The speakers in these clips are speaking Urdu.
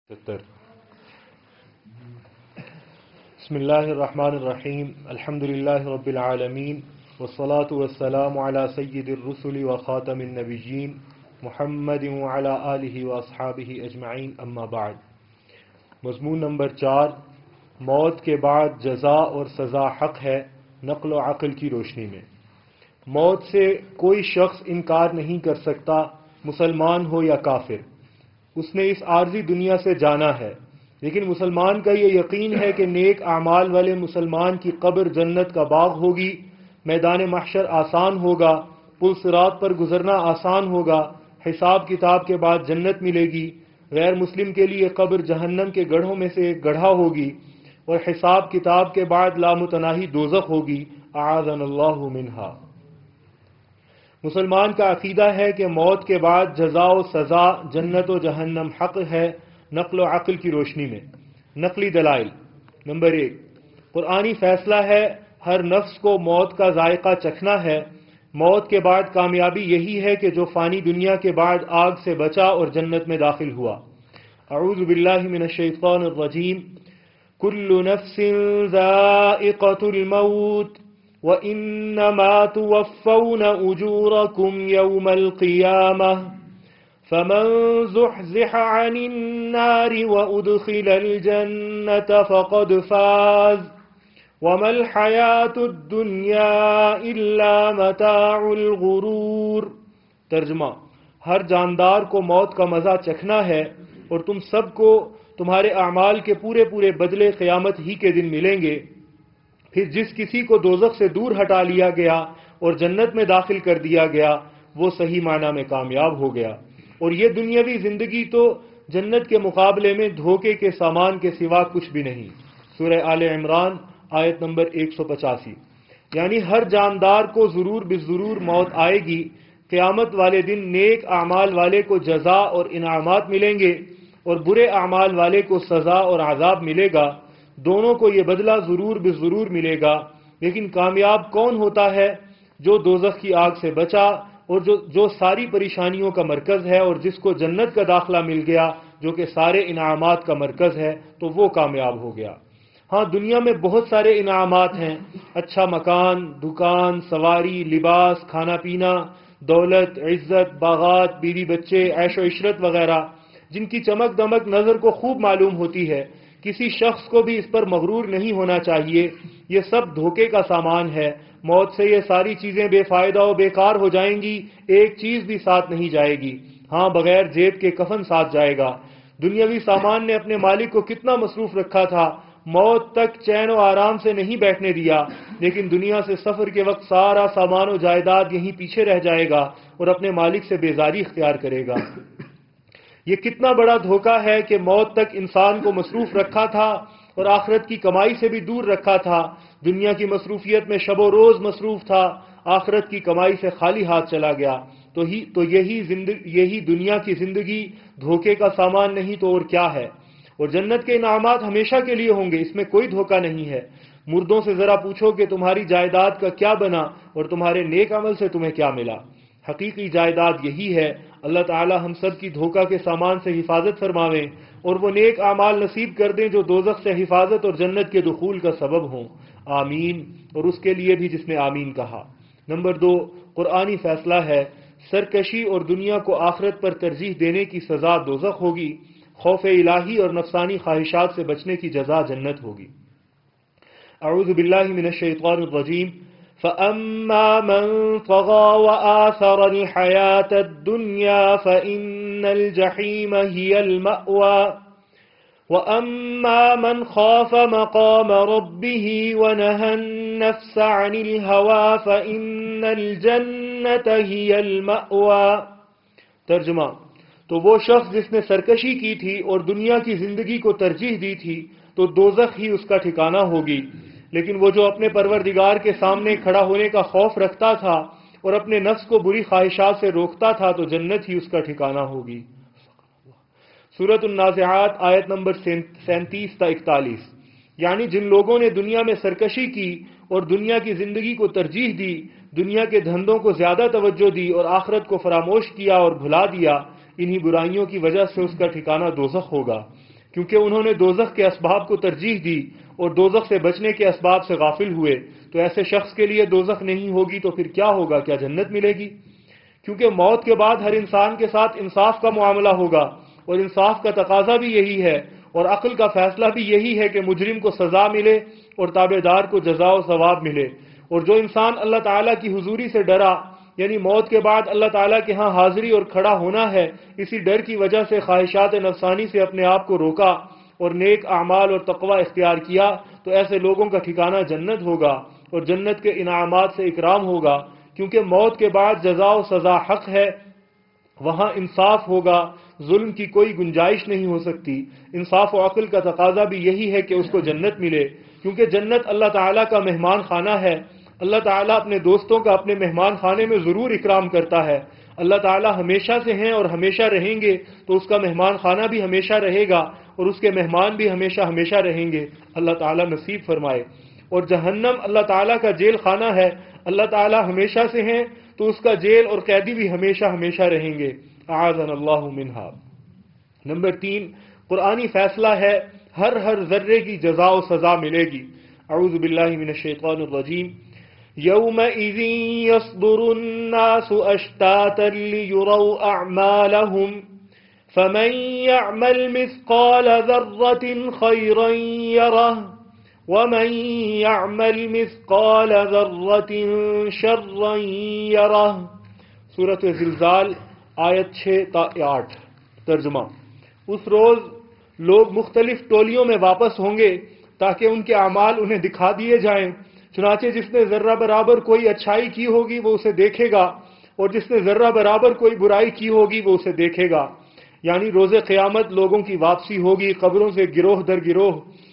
بسم اللہ الرحمن الرحیم الحمد للہ رب العالمین والصلاة والسلام علی سید الرسل وخاتم النبیین محمد وعلی آلہ واصحابہ اجمعین اما بعد۔ مضمون نمبر 4، موت کے بعد جزا اور سزا حق ہے نقل و عقل کی روشنی میں۔ موت سے کوئی شخص انکار نہیں کر سکتا، مسلمان ہو یا کافر۔ اس نے اس عارضی دنیا سے جانا ہے، لیکن مسلمان کا یہ یقین ہے کہ نیک اعمال والے مسلمان کی قبر جنت کا باغ ہوگی، میدان محشر آسان ہوگا، پل صراط پر گزرنا آسان ہوگا، حساب کتاب کے بعد جنت ملے گی، غیر مسلم کے لیے قبر جہنم کے گڑھوں میں سے ایک گڑھا ہوگی، اور حساب کتاب کے بعد لامتناہی دوزخ ہوگی، اعاذنا اللہ منہا۔ مسلمان کا عقیدہ ہے کہ موت کے بعد جزا و سزا، جنت و جہنم حق ہے نقل و عقل کی روشنی میں۔ نقلی دلائل: نمبر 1، قرآنی فیصلہ ہے، ہر نفس کو موت کا ذائقہ چکھنا ہے۔ موت کے بعد کامیابی یہی ہے کہ جو فانی دنیا کے بعد آگ سے بچا اور جنت میں داخل ہوا۔ اعوذ باللہ من الشیطان الرجیم۔ کل نفس ذائقۃ الموت وَإِنَّمَا تُوَفَّوْنَ أُجُورَكُمْ يَوْمَ الْقِيَامَةِ فَمَنْ زُحْزِحَ عَنِ النَّارِ وَأُدْخِلَ الْجَنَّةَ فَقَدْ فَازَ وَمَا الْحَيَاةُ الدُّنْيَا إِلَّا مَتَاعُ الْغُرُورِ۔ ترجمہ: ہر جاندار کو موت کا مزہ چکھنا ہے، اور تم سب کو تمہارے اعمال کے پورے بدلے قیامت ہی کے دن ملیں گے۔ پھر جس کسی کو دوزخ سے دور ہٹا لیا گیا اور جنت میں داخل کر دیا گیا، وہ صحیح معنی میں کامیاب ہو گیا، اور یہ دنیاوی زندگی تو جنت کے مقابلے میں دھوکے کے سامان کے سوا کچھ بھی نہیں۔ سورہ آل عمران آیت نمبر 185۔ یعنی ہر جاندار کو ضرور بالضرور موت آئے گی۔ قیامت والے دن نیک اعمال والے کو جزا اور انعامات ملیں گے، اور برے اعمال والے کو سزا اور عذاب ملے گا۔ دونوں کو یہ بدلہ ضرور بالضرور ملے گا، لیکن کامیاب کون ہوتا ہے؟ جو دوزخ کی آگ سے بچا، اور جو ساری پریشانیوں کا مرکز ہے، اور جس کو جنت کا داخلہ مل گیا جو کہ سارے انعامات کا مرکز ہے، تو وہ کامیاب ہو گیا۔ ہاں، دنیا میں بہت سارے انعامات ہیں، اچھا مکان، دکان، سواری، لباس، کھانا پینا، دولت، عزت، باغات، بیوی بچے، عیش و عشرت وغیرہ، جن کی چمک دمک نظر کو خوب معلوم ہوتی ہے۔ کسی شخص کو بھی اس پر مغرور نہیں ہونا چاہیے، یہ سب دھوکے کا سامان ہے۔ موت سے یہ ساری چیزیں بے فائدہ و بیکار ہو جائیں گی، ایک چیز بھی ساتھ نہیں جائے گی۔ ہاں، بغیر جیب کے کفن ساتھ جائے گا۔ دنیاوی سامان نے اپنے مالک کو کتنا مصروف رکھا تھا، موت تک چین و آرام سے نہیں بیٹھنے دیا، لیکن دنیا سے سفر کے وقت سارا سامان و جائیداد یہیں پیچھے رہ جائے گا اور اپنے مالک سے بیزاری اختیار کرے گا۔ یہ کتنا بڑا دھوکہ ہے کہ موت تک انسان کو مصروف رکھا تھا اور آخرت کی کمائی سے بھی دور رکھا تھا۔ دنیا کی مصروفیت میں شب و روز مصروف تھا، آخرت کی کمائی سے خالی ہاتھ چلا گیا۔ تو یہی دنیا کی زندگی دھوکے کا سامان نہیں تو اور کیا ہے؟ اور جنت کے انعامات ہمیشہ کے لیے ہوں گے، اس میں کوئی دھوکہ نہیں ہے۔ مردوں سے ذرا پوچھو کہ تمہاری جائیداد کا کیا بنا اور تمہارے نیک عمل سے تمہیں کیا ملا۔ حقیقی جائیداد یہی ہے۔ اللہ تعالی ہم سب کی دھوکہ کے سامان سے حفاظت فرماویں، اور وہ نیک اعمال نصیب کر دیں جو دوزخ سے حفاظت اور جنت کے دخول کا سبب ہوں۔ آمین، اور اس کے لیے بھی جس نے آمین کہا۔ نمبر 2، قرآنی فیصلہ ہے، سرکشی اور دنیا کو آخرت پر ترجیح دینے کی سزا دوزخ ہوگی، خوف الہی اور نفسانی خواہشات سے بچنے کی جزا جنت ہوگی۔ اعوذ باللہ من الشیطان الرجیم۔ فَأَمَّا مَنْ طَغَى وَآثَرَ الْحَيَاةَ الدُّنْيَا فَإِنَّ الْجَحِيمَ هِيَ الْمَأْوَى وَأَمَّا مَنْ خَافَ مَقَامَ رَبِّهِ وَنَهَى النَّفْسَ عَنِ الْهَوَى فَإِنَّ الْجَنَّةَ هِيَ الْمَأْوَى۔ ترجمہ: تو وہ شخص جس نے سرکشی کی تھی اور دنیا کی زندگی کو ترجیح دی تھی، تو دوزخ ہی اس کا ٹھکانہ ہوگی، لیکن وہ جو اپنے پروردگار کے سامنے کھڑا ہونے کا خوف رکھتا تھا اور اپنے نفس کو بری خواہشات سے روکتا تھا، تو جنت ہی اس کا ٹھکانہ ہوگی۔ سورۃ النازعات آیت نمبر 37 تا 41۔ یعنی جن لوگوں نے دنیا میں سرکشی کی اور دنیا کی زندگی کو ترجیح دی، دنیا کے دھندوں کو زیادہ توجہ دی اور آخرت کو فراموش کیا اور بھلا دیا، انہی برائیوں کی وجہ سے اس کا ٹھکانہ دوزخ ہوگا۔ کیونکہ انہوں نے دوزخ کے اسباب کو ترجیح دی اور دوزخ سے بچنے کے اسباب سے غافل ہوئے، تو ایسے شخص کے لیے دوزخ نہیں ہوگی تو پھر کیا ہوگا؟ کیا جنت ملے گی؟ کیونکہ موت کے بعد ہر انسان کے ساتھ انصاف کا معاملہ ہوگا، اور انصاف کا تقاضا بھی یہی ہے، اور عقل کا فیصلہ بھی یہی ہے کہ مجرم کو سزا ملے اور تابع دار کو جزا و ثواب ملے۔ اور جو انسان اللہ تعالیٰ کی حضوری سے ڈرا، یعنی موت کے بعد اللہ تعالیٰ کے ہاں حاضری اور کھڑا ہونا ہے، اسی ڈر کی وجہ سے خواہشات نفسانی سے اپنے آپ کو روکا اور نیک اعمال اور تقوی اختیار کیا، تو ایسے لوگوں کا ٹھکانہ جنت ہوگا اور جنت کے انعامات سے اکرام ہوگا، کیونکہ موت کے بعد جزا و سزا حق ہے، وہاں انصاف ہوگا، ظلم کی کوئی گنجائش نہیں ہو سکتی۔ انصاف و عقل کا تقاضا بھی یہی ہے کہ اس کو جنت ملے، کیونکہ جنت اللہ تعالیٰ کا مہمان خانہ ہے۔ اللہ تعالیٰ اپنے دوستوں کا اپنے مہمان خانے میں ضرور اکرام کرتا ہے۔ اللہ تعالیٰ ہمیشہ سے ہیں اور ہمیشہ رہیں گے، تو اس کا مہمان خانہ بھی ہمیشہ رہے گا اور اس کے مہمان بھی ہمیشہ ہمیشہ رہیں گے۔ اللہ تعالیٰ نصیب فرمائے۔ اور جہنم اللہ تعالیٰ کا جیل خانہ ہے، اللہ تعالیٰ ہمیشہ سے ہیں تو اس کا جیل اور قیدی بھی ہمیشہ ہمیشہ رہیں گے۔ اعاذنا اللہ منہا۔ نمبر 3، قرآنی فیصلہ ہے، ہر ذرے کی جزا و سزا ملے گی۔ اعوذ باللہ من الشیطان الرجیم۔ یومئذ یصدر الناس اشتاتا لیروا اعمالهم فمن يعمل مثقال ذرة خيرا يره ومن يعمل مثقال ذرة شرا يره۔ سورۃ زلزال آیت 6 تا 8۔ ترجمہ: اس روز لوگ مختلف ٹولیوں میں واپس ہوں گے تاکہ ان کے اعمال انہیں دکھا دیے جائیں، چنانچہ جس نے ذرہ برابر کوئی اچھائی کی ہوگی وہ اسے دیکھے گا، اور جس نے ذرہ برابر کوئی برائی کی ہوگی وہ اسے دیکھے گا۔ یعنی روز قیامت لوگوں کی واپسی ہوگی قبروں سے گروہ در گروہ،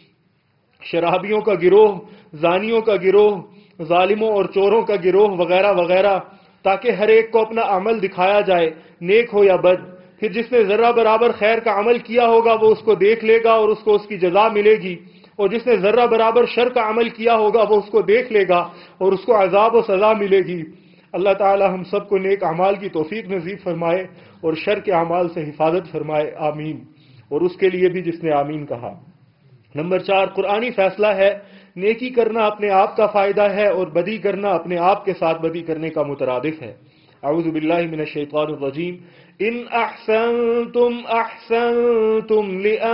شرابیوں کا گروہ، زانیوں کا گروہ، ظالموں اور چوروں کا گروہ وغیرہ وغیرہ، تاکہ ہر ایک کو اپنا عمل دکھایا جائے، نیک ہو یا بد۔ پھر جس نے ذرہ برابر خیر کا عمل کیا ہوگا وہ اس کو دیکھ لے گا اور اس کو اس کی جزا ملے گی، اور جس نے ذرہ برابر شر کا عمل کیا ہوگا وہ اس کو دیکھ لے گا اور اس کو عذاب و سزا ملے گی۔ اللہ تعالی ہم سب کو نیک اعمال کی توفیق نصیب فرمائے اور شر کے اعمال سے حفاظت فرمائے، آمین۔ اور اس کے لیے بھی جس نے آمین کہا۔ نمبر 4، قرآنی فیصلہ ہے، نیکی کرنا اپنے آپ کا فائدہ ہے اور بدی کرنا اپنے آپ کے ساتھ بدی کرنے کا مترادف ہے۔ اعوذ باللہ من الشیطان الرجیم۔ ان احسنتم احسنتم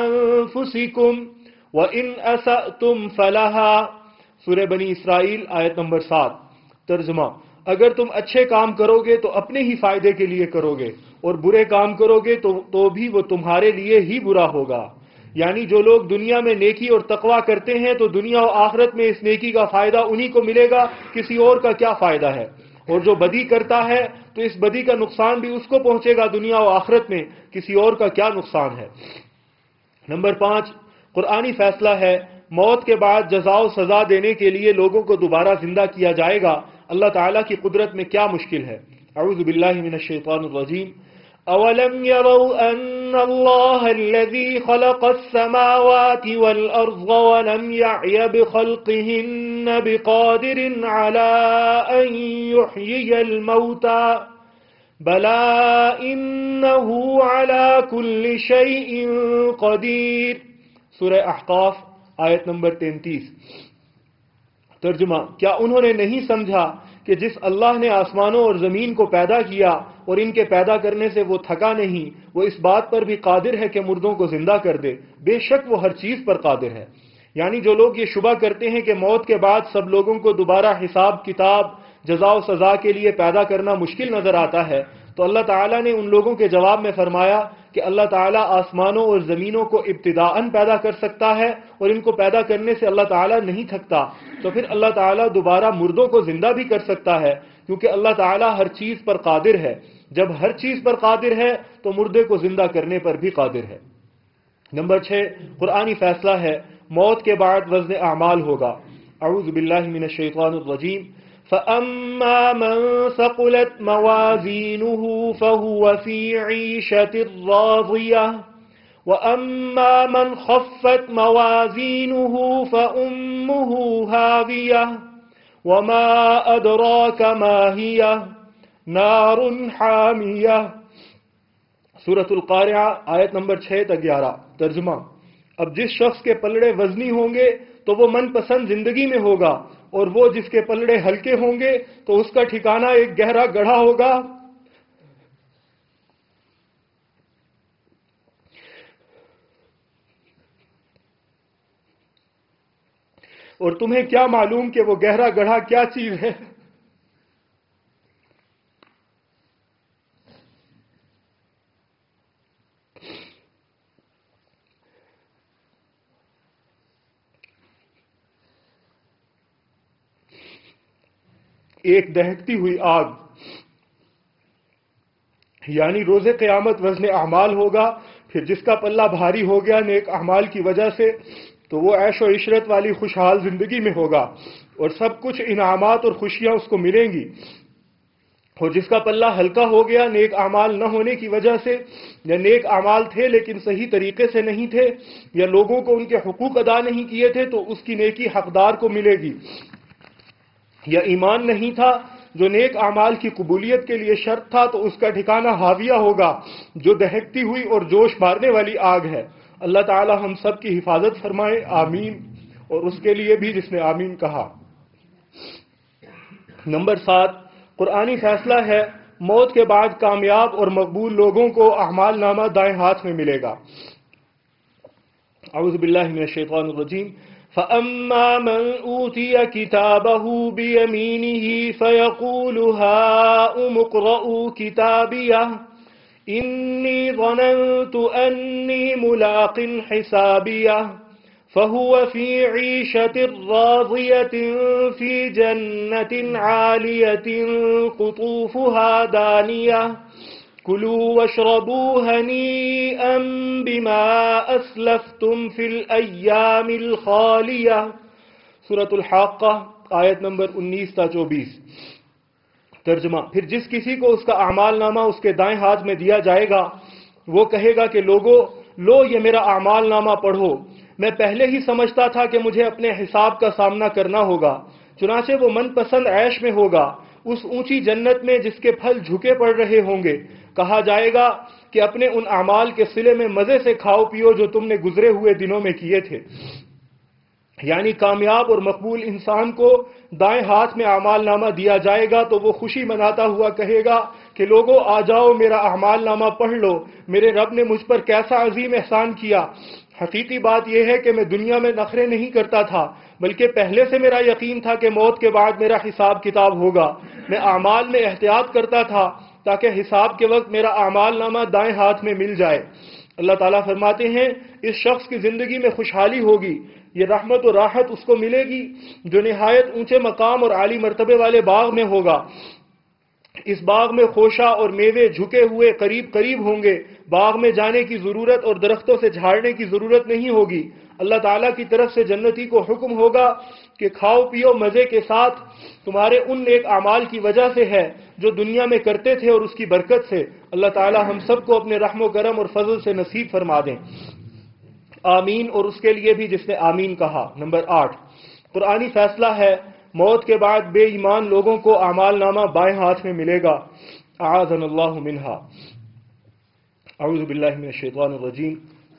لانفسکم وان اسأتم فلہا۔ سورہ بنی اسرائیل آیت نمبر 7۔ ترجمہ: اگر تم اچھے کام کرو گے تو اپنے ہی فائدے کے لیے کرو گے، اور برے کام کرو گے تو بھی وہ تمہارے لیے ہی برا ہوگا۔ یعنی جو لوگ دنیا میں نیکی اور تقوی کرتے ہیں تو دنیا و آخرت میں اس نیکی کا فائدہ انہی کو ملے گا، کسی اور کا کیا فائدہ ہے؟ اور جو بدی کرتا ہے تو اس بدی کا نقصان بھی اس کو پہنچے گا دنیا و آخرت میں، کسی اور کا کیا نقصان ہے؟ نمبر 5، قرآنی فیصلہ ہے، موت کے بعد جزا و سزا دینے کے لیے لوگوں کو دوبارہ زندہ کیا جائے گا۔ اللہ تعالیٰ کی قدرت میں کیا مشکل ہے؟ اعوذ باللہ من الشیطان الرجیم۔ اولم يروا ان اللہ الذي خلق السماوات والارض ولم يعي بخلقهن بقادر على ان يحيي الموتى بلى انه على كل شيء قدیر۔ سورہ احقاف آیت نمبر 33۔ ترجمہ: کیا انہوں نے نہیں سمجھا کہ جس اللہ نے آسمانوں اور زمین کو پیدا کیا اور ان کے پیدا کرنے سے وہ تھکا نہیں، وہ اس بات پر بھی قادر ہے کہ مردوں کو زندہ کر دے، بے شک وہ ہر چیز پر قادر ہے۔ یعنی جو لوگ یہ شبہ کرتے ہیں کہ موت کے بعد سب لوگوں کو دوبارہ حساب کتاب، جزا و سزا کے لیے پیدا کرنا مشکل نظر آتا ہے، تو اللہ تعالیٰ نے ان لوگوں کے جواب میں فرمایا کہ اللہ تعالیٰ آسمانوں اور زمینوں کو ابتداءً پیدا کر سکتا ہے اور ان کو پیدا کرنے سے اللہ تعالیٰ نہیں تھکتا، تو پھر اللہ تعالیٰ دوبارہ مردوں کو زندہ بھی کر سکتا ہے، کیونکہ اللہ تعالیٰ ہر چیز پر قادر ہے۔ جب ہر چیز پر قادر ہے تو مردے کو زندہ کرنے پر بھی قادر ہے۔ نمبر 6، قرآنی فیصلہ ہے، موت کے بعد وزن اعمال ہوگا۔ اعوذ باللہ من الشیطان الرجیم۔ فَأَمَّا مَنْ ثَقُلَتْ مَوَازِينُهُ فَهُوَ فِي عِيشَةٍ رَاضِيَةٍ وَأَمَّا مَنْ خَفَّتْ مَوَازِينُهُ فَأُمُّهُ هَاوِيَةٌ وَمَا أَدْرَاكَ مَا هِيَهْ نَارٌ حَامِيَةٌ۔ سورۃ القارعہ آیت نمبر 6 تا 11۔ ترجمہ: اب جس شخص کے پلڑے وزنی ہوں گے تو وہ من پسند زندگی میں ہوگا، اور وہ جس کے پلڑے ہلکے ہوں گے تو اس کا ٹھکانہ ایک گہرا گڑھا ہوگا۔ اور تمہیں کیا معلوم کہ وہ گہرا گڑھا کیا چیز ہے؟ ایک دہکتی ہوئی آگ، یعنی روز قیامت وزن اعمال ہوگا، پھر جس کا پلہ بھاری ہو گیا نیک اعمال کی وجہ سے تو وہ عیش و عشرت والی خوشحال زندگی میں ہوگا، اور سب کچھ انعامات اور خوشیاں اس کو ملیں گی، اور جس کا پلہ ہلکا ہو گیا نیک اعمال نہ ہونے کی وجہ سے، یا نیک اعمال تھے لیکن صحیح طریقے سے نہیں تھے، یا لوگوں کو ان کے حقوق ادا نہیں کیے تھے، تو اس کی نیکی حقدار کو ملے گی، یا ایمان نہیں تھا جو نیک اعمال کی قبولیت کے لیے شرط تھا، تو اس کا ٹھکانہ حاویہ ہوگا جو دہکتی ہوئی اور جوش مارنے والی آگ ہے۔ اللہ تعالی ہم سب کی حفاظت فرمائے، آمین، اور اس کے لیے بھی جس نے آمین کہا۔ نمبر 7، قرآنی فیصلہ ہے موت کے بعد کامیاب اور مقبول لوگوں کو اعمال نامہ دائیں ہاتھ میں ملے گا۔ اعوذ باللہ من الشیطان الرجیم۔ فَأَمَّا مَنْ أُوتِيَ كِتَابَهُ بِيَمِينِهِ فَيَقُولُ هَاؤُمُ اقْرَءُوا كِتَابِيَهْ إِنِّي ظَنَنْتُ أَنِّي مُلَاقٍ حِسَابِيَهْ فَهُوَ فِي عِيشَةٍ رَاضِيَةٍ فِي جَنَّةٍ عَالِيَةٍ قُطُوفُهَا دَانِيَةٌ كُلُوا وَاشْرَبُوا هَنِيئًا بِمَا أَسْلَفْتُمْ فِي الْأَيَّامِ الْخَالِيَةِ سورۃ الحاقہ آیت نمبر 19 تا 24۔ ترجمہ، پھر جس کسی کو اس کا اعمال نامہ اس کے دائیں ہاتھ میں دیا جائے گا وہ کہے گا کہ لوگو لو یہ میرا اعمال نامہ پڑھو، میں پہلے ہی سمجھتا تھا کہ مجھے اپنے حساب کا سامنا کرنا ہوگا، چنانچہ وہ من پسند عیش میں ہوگا اس اونچی جنت میں جس کے پھل جھکے پڑ رہے ہوں گے۔ کہا جائے گا کہ اپنے ان اعمال کے صلے میں مزے سے کھاؤ پیو جو تم نے گزرے ہوئے دنوں میں کیے تھے۔ یعنی کامیاب اور مقبول انسان کو دائیں ہاتھ میں اعمال نامہ دیا جائے گا تو وہ خوشی مناتا ہوا کہے گا کہ لوگوں آ جاؤ میرا اعمال نامہ پڑھ لو، میرے رب نے مجھ پر کیسا عظیم احسان کیا۔ حقیقی بات یہ ہے کہ میں دنیا میں نخرے نہیں کرتا تھا، بلکہ پہلے سے میرا یقین تھا کہ موت کے بعد میرا حساب کتاب ہوگا۔ میں اعمال میں احتیاط کرتا تھا تاکہ حساب کے وقت میرا اعمال نامہ دائیں ہاتھ میں مل جائے۔ اللہ تعالیٰ فرماتے ہیں اس شخص کی زندگی میں خوشحالی ہوگی، یہ رحمت و راحت اس کو ملے گی جو نہایت اونچے مقام اور عالی مرتبے والے باغ میں ہوگا۔ اس باغ میں خوشہ اور میوے جھکے ہوئے قریب قریب ہوں گے، باغ میں جانے کی ضرورت اور درختوں سے جھاڑنے کی ضرورت نہیں ہوگی۔ اللہ تعالیٰ کی طرف سے جنتی کو حکم ہوگا کہ کھاؤ پیو مزے کے ساتھ، تمہارے ان نیک اعمال کی وجہ سے ہے جو دنیا میں کرتے تھے اور اس کی برکت سے۔ اللہ تعالیٰ ہم سب کو اپنے رحم و کرم اور فضل سے نصیب فرما دیں، آمین، اور اس کے لیے بھی جس نے آمین کہا۔ نمبر 8، قرآنی فیصلہ ہے موت کے بعد بے ایمان لوگوں کو اعمال نامہ بائیں ہاتھ میں ملے گا، اعاذنا اللہ منہا۔ اعوذ باللہ من الشیطان الرجیم۔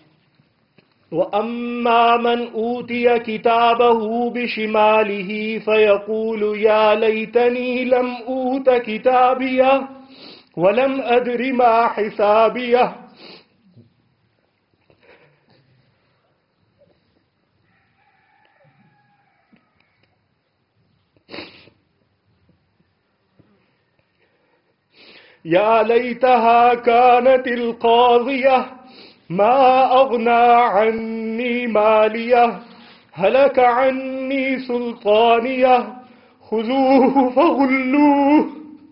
وَأَمَّا مَنْ أُوتِيَ كِتَابَهُ بِشِمَالِهِ فَيَقُولُ يَا لَيْتَنِي لَمْ أُوتَ كِتَابِيَهْ وَلَمْ أَدْرِ مَا حِسَابِيَهْ يَا لَيْتَهَا كَانَتِ الْقَاضِيَةَ مَا أَغْنَى عَنِّي مَالِيَهْ هَلَكَ عَنِّي سُلْطَانِيَهْ خُذُوهُ فَغُلُّوهُ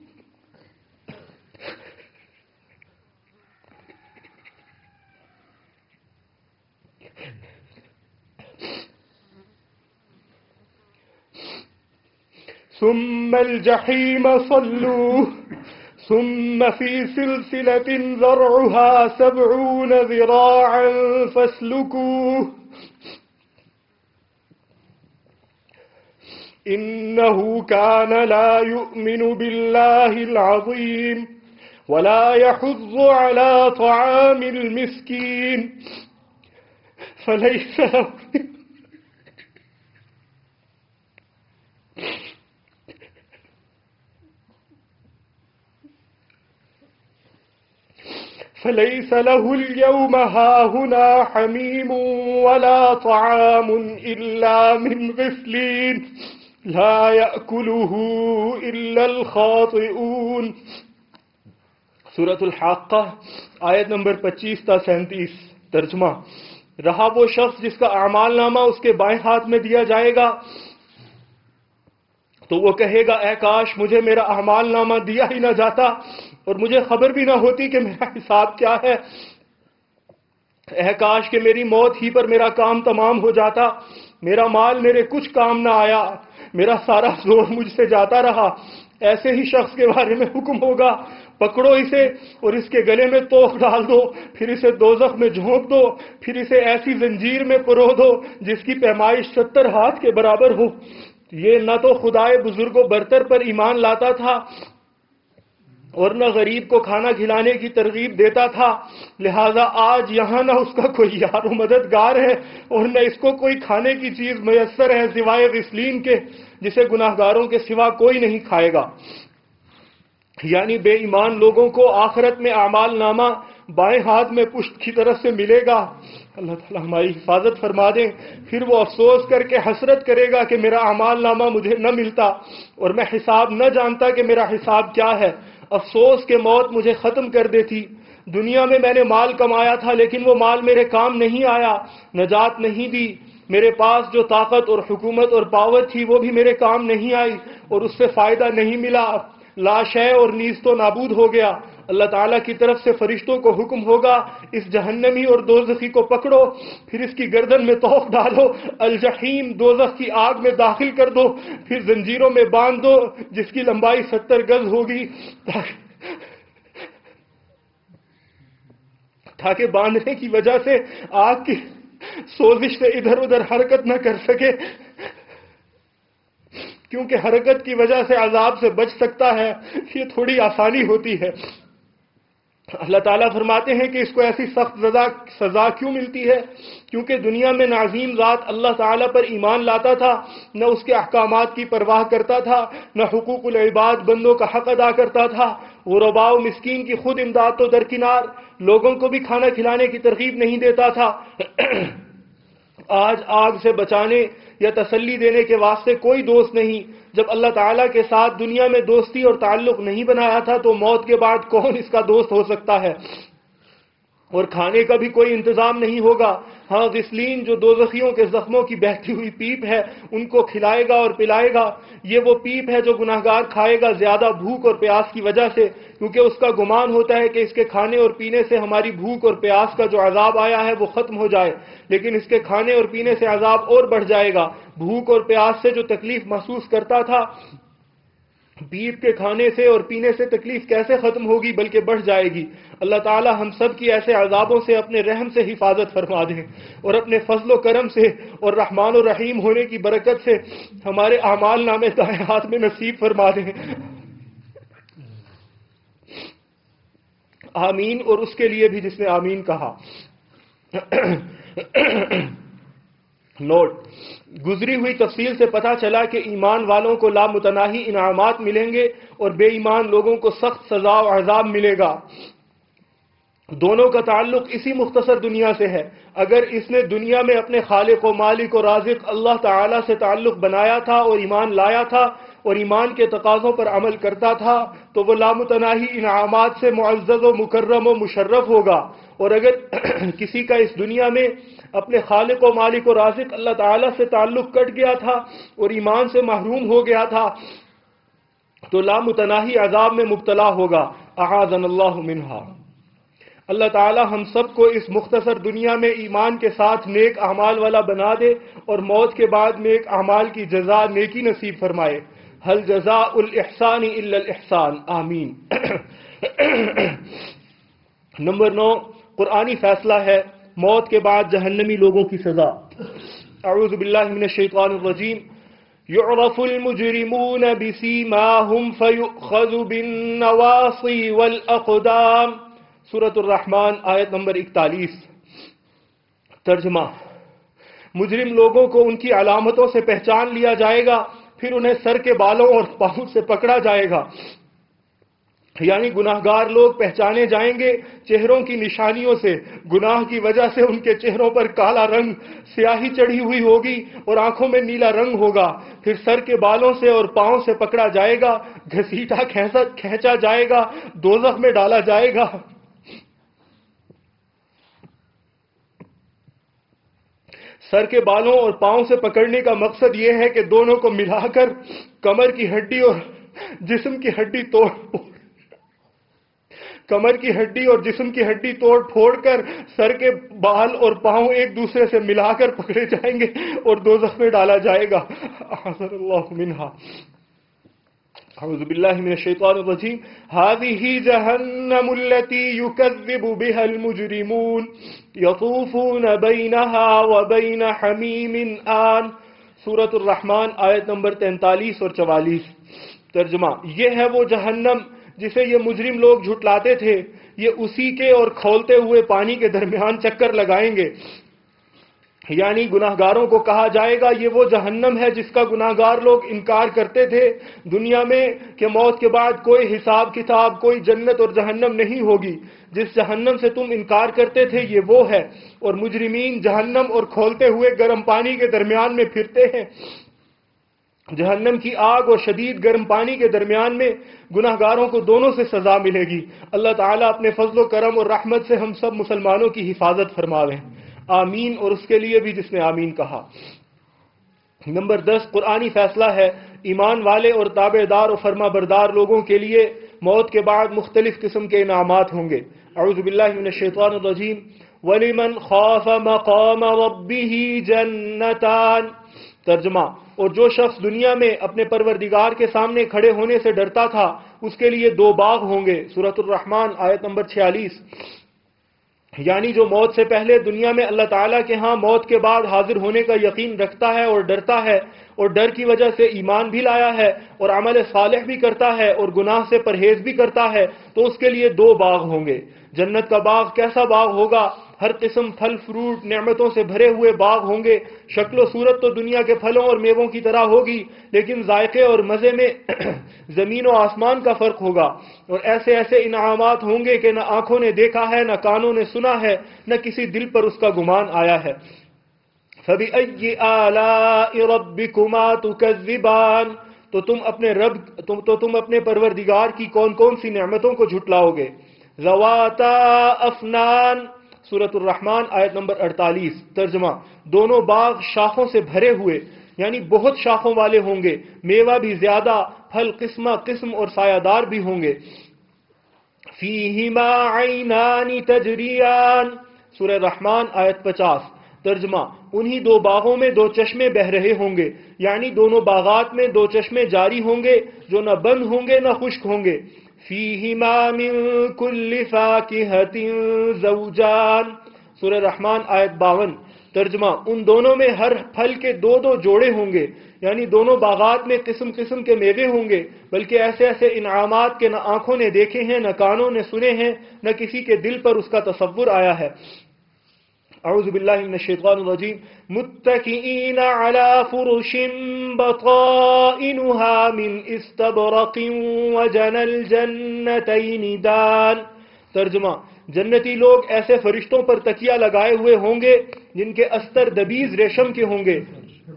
ثُمَّ الْجَحِيمَ صَلُّوهُ ثم في سلسلة ذرعها 70 ذراعا فاسلكوه إنه كان لا يؤمن بالله العظيم ولا يحض على طعام المسكين فلیس لہ فليس له اليوم هاهنا حميم ولا طعام إلا من غسلين لا يأكله إلا الخاطئون. سورة الحاقہ آیت نمبر 25 تا 37. ترجمہ: رہا وہ شخص جس کا اعمال نامہ اس کے بائیں ہاتھ میں دیا جائے گا تو وہ کہے گا اے کاش مجھے میرا اعمال نامہ دیا ہی نہ جاتا اور مجھے خبر بھی نہ ہوتی کہ میرا حساب کیا ہے. اے کاش کہ میری موت ہی پر میرا کام تمام ہو جاتا. میرا مال میرے کچھ کام نہ آیا، میرا سارا زور مجھ سے جاتا رہا. ایسے ہی شخص کے بارے میں حکم ہوگا پکڑو اسے اور اس کے گلے میں توق ڈال دو، پھر اسے دوزخ میں جھونک دو، پھر اسے ایسی زنجیر میں پرو دو جس کی پیمائش 70 ہاتھ کے برابر ہو. یہ نہ تو خدائے بزرگ و برتر پر ایمان لاتا تھا اور نہ غریب کو کھانا کھلانے کی ترغیب دیتا تھا، لہذا آج یہاں نہ اس کا کوئی یار و مددگار ہے اور نہ اس کو کوئی کھانے کی چیز میسر ہے سوائے غسلین کے، جسے گناہگاروں کے سوا کوئی نہیں کھائے گا. یعنی بے ایمان لوگوں کو آخرت میں اعمال نامہ بائیں ہاتھ میں پشت کی طرف سے ملے گا. اللہ تعالیٰ ہماری حفاظت فرما دیں. پھر وہ افسوس کر کے حسرت کرے گا کہ میرا اعمال نامہ مجھے نہ ملتا اور میں حساب نہ جانتا کہ میرا حساب کیا ہے. افسوس کہ موت مجھے ختم کر دیتی. دنیا میں میں نے مال کمایا تھا لیکن وہ مال میرے کام نہیں آیا، نجات نہیں دی. میرے پاس جو طاقت اور حکومت اور پاور تھی وہ بھی میرے کام نہیں آئی اور اس سے فائدہ نہیں ملا. لاش ہے اور نیز تو نابود ہو گیا. اللہ تعالیٰ کی طرف سے فرشتوں کو حکم ہوگا اس جہنمی اور دوزخی کو پکڑو، پھر اس کی گردن میں توق ڈالو، الجحیم دوزخ کی آگ میں داخل کر دو، پھر زنجیروں میں باندھ دو جس کی لمبائی 70 گز ہوگی تاکہ باندھنے کی وجہ سے آگ کی سوزش سے ادھر ادھر حرکت نہ کر سکے، کیونکہ حرکت کی وجہ سے عذاب سے بچ سکتا ہے. یہ تھوڑی آسانی ہوتی ہے. اللہ تعالیٰ فرماتے ہیں کہ اس کو ایسی سخت سزا کیوں ملتی ہے؟ کیونکہ دنیا میں نہ عظیم ذات اللہ تعالیٰ پر ایمان لاتا تھا، نہ اس کے احکامات کی پرواہ کرتا تھا، نہ حقوق العباد بندوں کا حق ادا کرتا تھا. غرباء و مسکین کی خود امداد تو درکنار، لوگوں کو بھی کھانا کھلانے کی ترغیب نہیں دیتا تھا. آج آگ سے بچانے یا تسلی دینے کے واسطے کوئی دوست نہیں. جب اللہ تعالیٰ کے ساتھ دنیا میں دوستی اور تعلق نہیں بنایا تھا تو موت کے بعد کون اس کا دوست ہو سکتا ہے؟ اور کھانے کا بھی کوئی انتظام نہیں ہوگا. ہاں غسلین جو دوزخیوں کے زخموں کی بہتی ہوئی پیپ ہے ان کو کھلائے گا اور پلائے گا. یہ وہ پیپ ہے جو گناہگار کھائے گا زیادہ بھوک اور پیاس کی وجہ سے، کیونکہ اس کا گمان ہوتا ہے کہ اس کے کھانے اور پینے سے ہماری بھوک اور پیاس کا جو عذاب آیا ہے وہ ختم ہو جائے، لیکن اس کے کھانے اور پینے سے عذاب اور بڑھ جائے گا. بھوک اور پیاس سے جو تکلیف محسوس کرتا تھا، پیپ کے کھانے سے اور پینے سے تکلیف کیسے ختم ہوگی بلکہ بڑھ جائے گی. اللہ تعالی ہم سب کی ایسے عذابوں سے اپنے رحم سے حفاظت فرما دیں اور اپنے فضل و کرم سے اور رحمان و رحیم ہونے کی برکت سے ہمارے اعمال نامے دائیں ہاتھ میں نصیب فرما دیں. آمین. اور اس کے لیے بھی جس نے آمین کہا. نوٹ: گزری ہوئی تفصیل سے پتہ چلا کہ ایمان والوں کو لامتناہی انعامات ملیں گے اور بے ایمان لوگوں کو سخت سزا و عذاب ملے گا. دونوں کا تعلق اسی مختصر دنیا سے ہے. اگر اس نے دنیا میں اپنے خالق و مالک و رازق اللہ تعالی سے تعلق بنایا تھا اور ایمان لایا تھا اور ایمان کے تقاضوں پر عمل کرتا تھا تو وہ لامتناہی انعامات سے معزز و مکرم و مشرف ہوگا. اور اگر کسی کا اس دنیا میں اپنے خالق و مالک و رازق اللہ تعالی سے تعلق کٹ گیا تھا اور ایمان سے محروم ہو گیا تھا تو لامتناہی عذاب میں مبتلا ہوگا. اعاذنا اللہ منہا. اللہ تعالی ہم سب کو اس مختصر دنیا میں ایمان کے ساتھ نیک اعمال والا بنا دے اور موت کے بعد نیک اعمال کی جزا نیکی نصیب فرمائے. هل جزاء الاحسان الا الاحسان. آمین. نمبر 9، قرآنی فیصلہ ہے موت کے بعد جہنمی لوگوں کی سزا. اعوذ باللہ من الشیطان الرجیم. يعرف المجرمون بسیماہم فیؤخذ بالنواصی والاقدام. سورۃ الرحمن آیت نمبر 41. ترجمہ: مجرم لوگوں کو ان کی علامتوں سے پہچان لیا جائے گا، پھر انہیں سر کے بالوں اور پاؤں سے پکڑا جائے گا، یعنی گناہگار لوگ پہچانے جائیں گے چہروں کی نشانیوں سے، گناہ کی وجہ سے ان کے چہروں پر کالا رنگ، سیاہی چڑھی ہوئی ہوگی اور آنکھوں میں نیلا رنگ ہوگا، پھر سر کے بالوں سے اور پاؤں سے پکڑا جائے گا، گھسیٹا کھینچا جائے گا، دوزخ میں ڈالا جائے گا۔ سر کے بالوں اور پاؤں سے پکڑنے کا مقصد یہ ہے کہ دونوں کو ملا کر کمر کی ہڈی اور جسم کی ہڈی توڑ پھوڑ کر سر کے بال اور پاؤں ایک دوسرے سے ملا کر پکڑے جائیں گے اور دوزخ میں ڈالا جائے گا۔ اعاذنا اللہ منہا۔ اعوذ باللہ من الشیطان الرجیم۔ هذه جہنم التي يكذب بها المجرمون يطوفون بينها وبين حمیم آن۔ سورۃ الرحمن آیت نمبر 43 اور 44۔ ترجمہ، یہ ہے وہ جہنم جسے یہ مجرم لوگ جھٹلاتے تھے، یہ اسی کے اور کھولتے ہوئے پانی کے درمیان چکر لگائیں گے، یعنی گناہگاروں کو کہا جائے گا یہ وہ جہنم ہے جس کا گناہگار لوگ انکار کرتے تھے دنیا میں کہ موت کے بعد کوئی حساب کتاب، کوئی جنت اور جہنم نہیں ہوگی۔ جس جہنم سے تم انکار کرتے تھے یہ وہ ہے، اور مجرمین جہنم اور کھولتے ہوئے گرم پانی کے درمیان میں پھرتے ہیں۔ جہنم کی آگ اور شدید گرم پانی کے درمیان میں گناہگاروں کو دونوں سے سزا ملے گی۔ اللہ تعالیٰ اپنے فضل و کرم اور رحمت سے ہم سب مسلمانوں کی حفاظت فرماوے، آمین، اور اس کے لیے بھی جس نے آمین کہا۔ نمبر 10، قرآنی فیصلہ ہے ایمان والے اور تابع دار و فرما بردار لوگوں کے لیے موت کے بعد مختلف قسم کے انعامات ہوں گے۔ اعوذ باللہ من الشیطان الرجیم۔ وَلِمَنْ خَافَ مَقَامَ رَبِّهِ جَنَّتَانِ۔ ترجمہ، اور جو شخص دنیا میں اپنے پروردگار کے سامنے کھڑے ہونے سے ڈرتا تھا اس کے لیے 2 باغ ہوں گے۔ سورۃ الرحمن آیت نمبر 46۔ یعنی جو موت سے پہلے دنیا میں اللہ تعالیٰ کے ہاں موت کے بعد حاضر ہونے کا یقین رکھتا ہے اور ڈرتا ہے، اور ڈر کی وجہ سے ایمان بھی لایا ہے اور عمل صالح بھی کرتا ہے اور گناہ سے پرہیز بھی کرتا ہے، تو اس کے لیے 2 باغ ہوں گے۔ جنت کا باغ کیسا باغ ہوگا؟ ہر قسم پھل فروٹ نعمتوں سے بھرے ہوئے باغ ہوں گے۔ شکل و صورت تو دنیا کے پھلوں اور میووں کی طرح ہوگی، لیکن ذائقے اور مزے میں زمین و آسمان کا فرق ہوگا، اور ایسے ایسے انعامات ہوں گے کہ نہ آنکھوں نے دیکھا ہے، نہ کانوں نے سنا ہے، نہ کسی دل پر اس کا گمان آیا ہے۔ فَبِأَيِّ آلَاءِ رَبِّكُمَا تُكَذِّبَانِ۔ تو تم اپنے پروردگار کی کون کون سی نعمتوں کو جھٹلاؤ گے؟ ذَوَاتَا أَفْنَانٍ۔ سورۃ الرحمن آیت نمبر 48۔ ترجمہ، دونوں باغ شاخوں سے بھرے ہوئے، یعنی بہت شاخوں والے ہوں گے، میوہ بھی زیادہ، پھل قسمہ قسم اور سایہ دار بھی ہوں گے۔ فیہما عینان تجریان۔ سورہ رحمان آیت 50۔ ترجمہ، انہی 2 باغوں میں 2 چشمے بہ رہے ہوں گے، یعنی دونوں باغات میں 2 چشمے جاری ہوں گے جو نہ بند ہوں گے نہ خشک ہوں گے۔ فیہما من کل فاکہۃ زوجان۔ سورہ رحمان آیت 52۔ ترجمہ، ان دونوں میں ہر پھل کے 2 جوڑے ہوں گے، یعنی دونوں باغات میں قسم قسم کے میوے ہوں گے، بلکہ ایسے ایسے انعامات کے نہ آنکھوں نے دیکھے ہیں، نہ کانوں نے سنے ہیں، نہ کسی کے دل پر اس کا تصور آیا ہے۔ اعوذ باللہ من الشیطان الرجیم۔ متکئین علی فرش بطائنها من استبرق وجنى الجنتین دان۔ ترجمہ، جنتی لوگ ایسے فرشتوں پر تکیہ لگائے ہوئے ہوں گے جن کے استر دبیز ریشم کے ہوں گے۔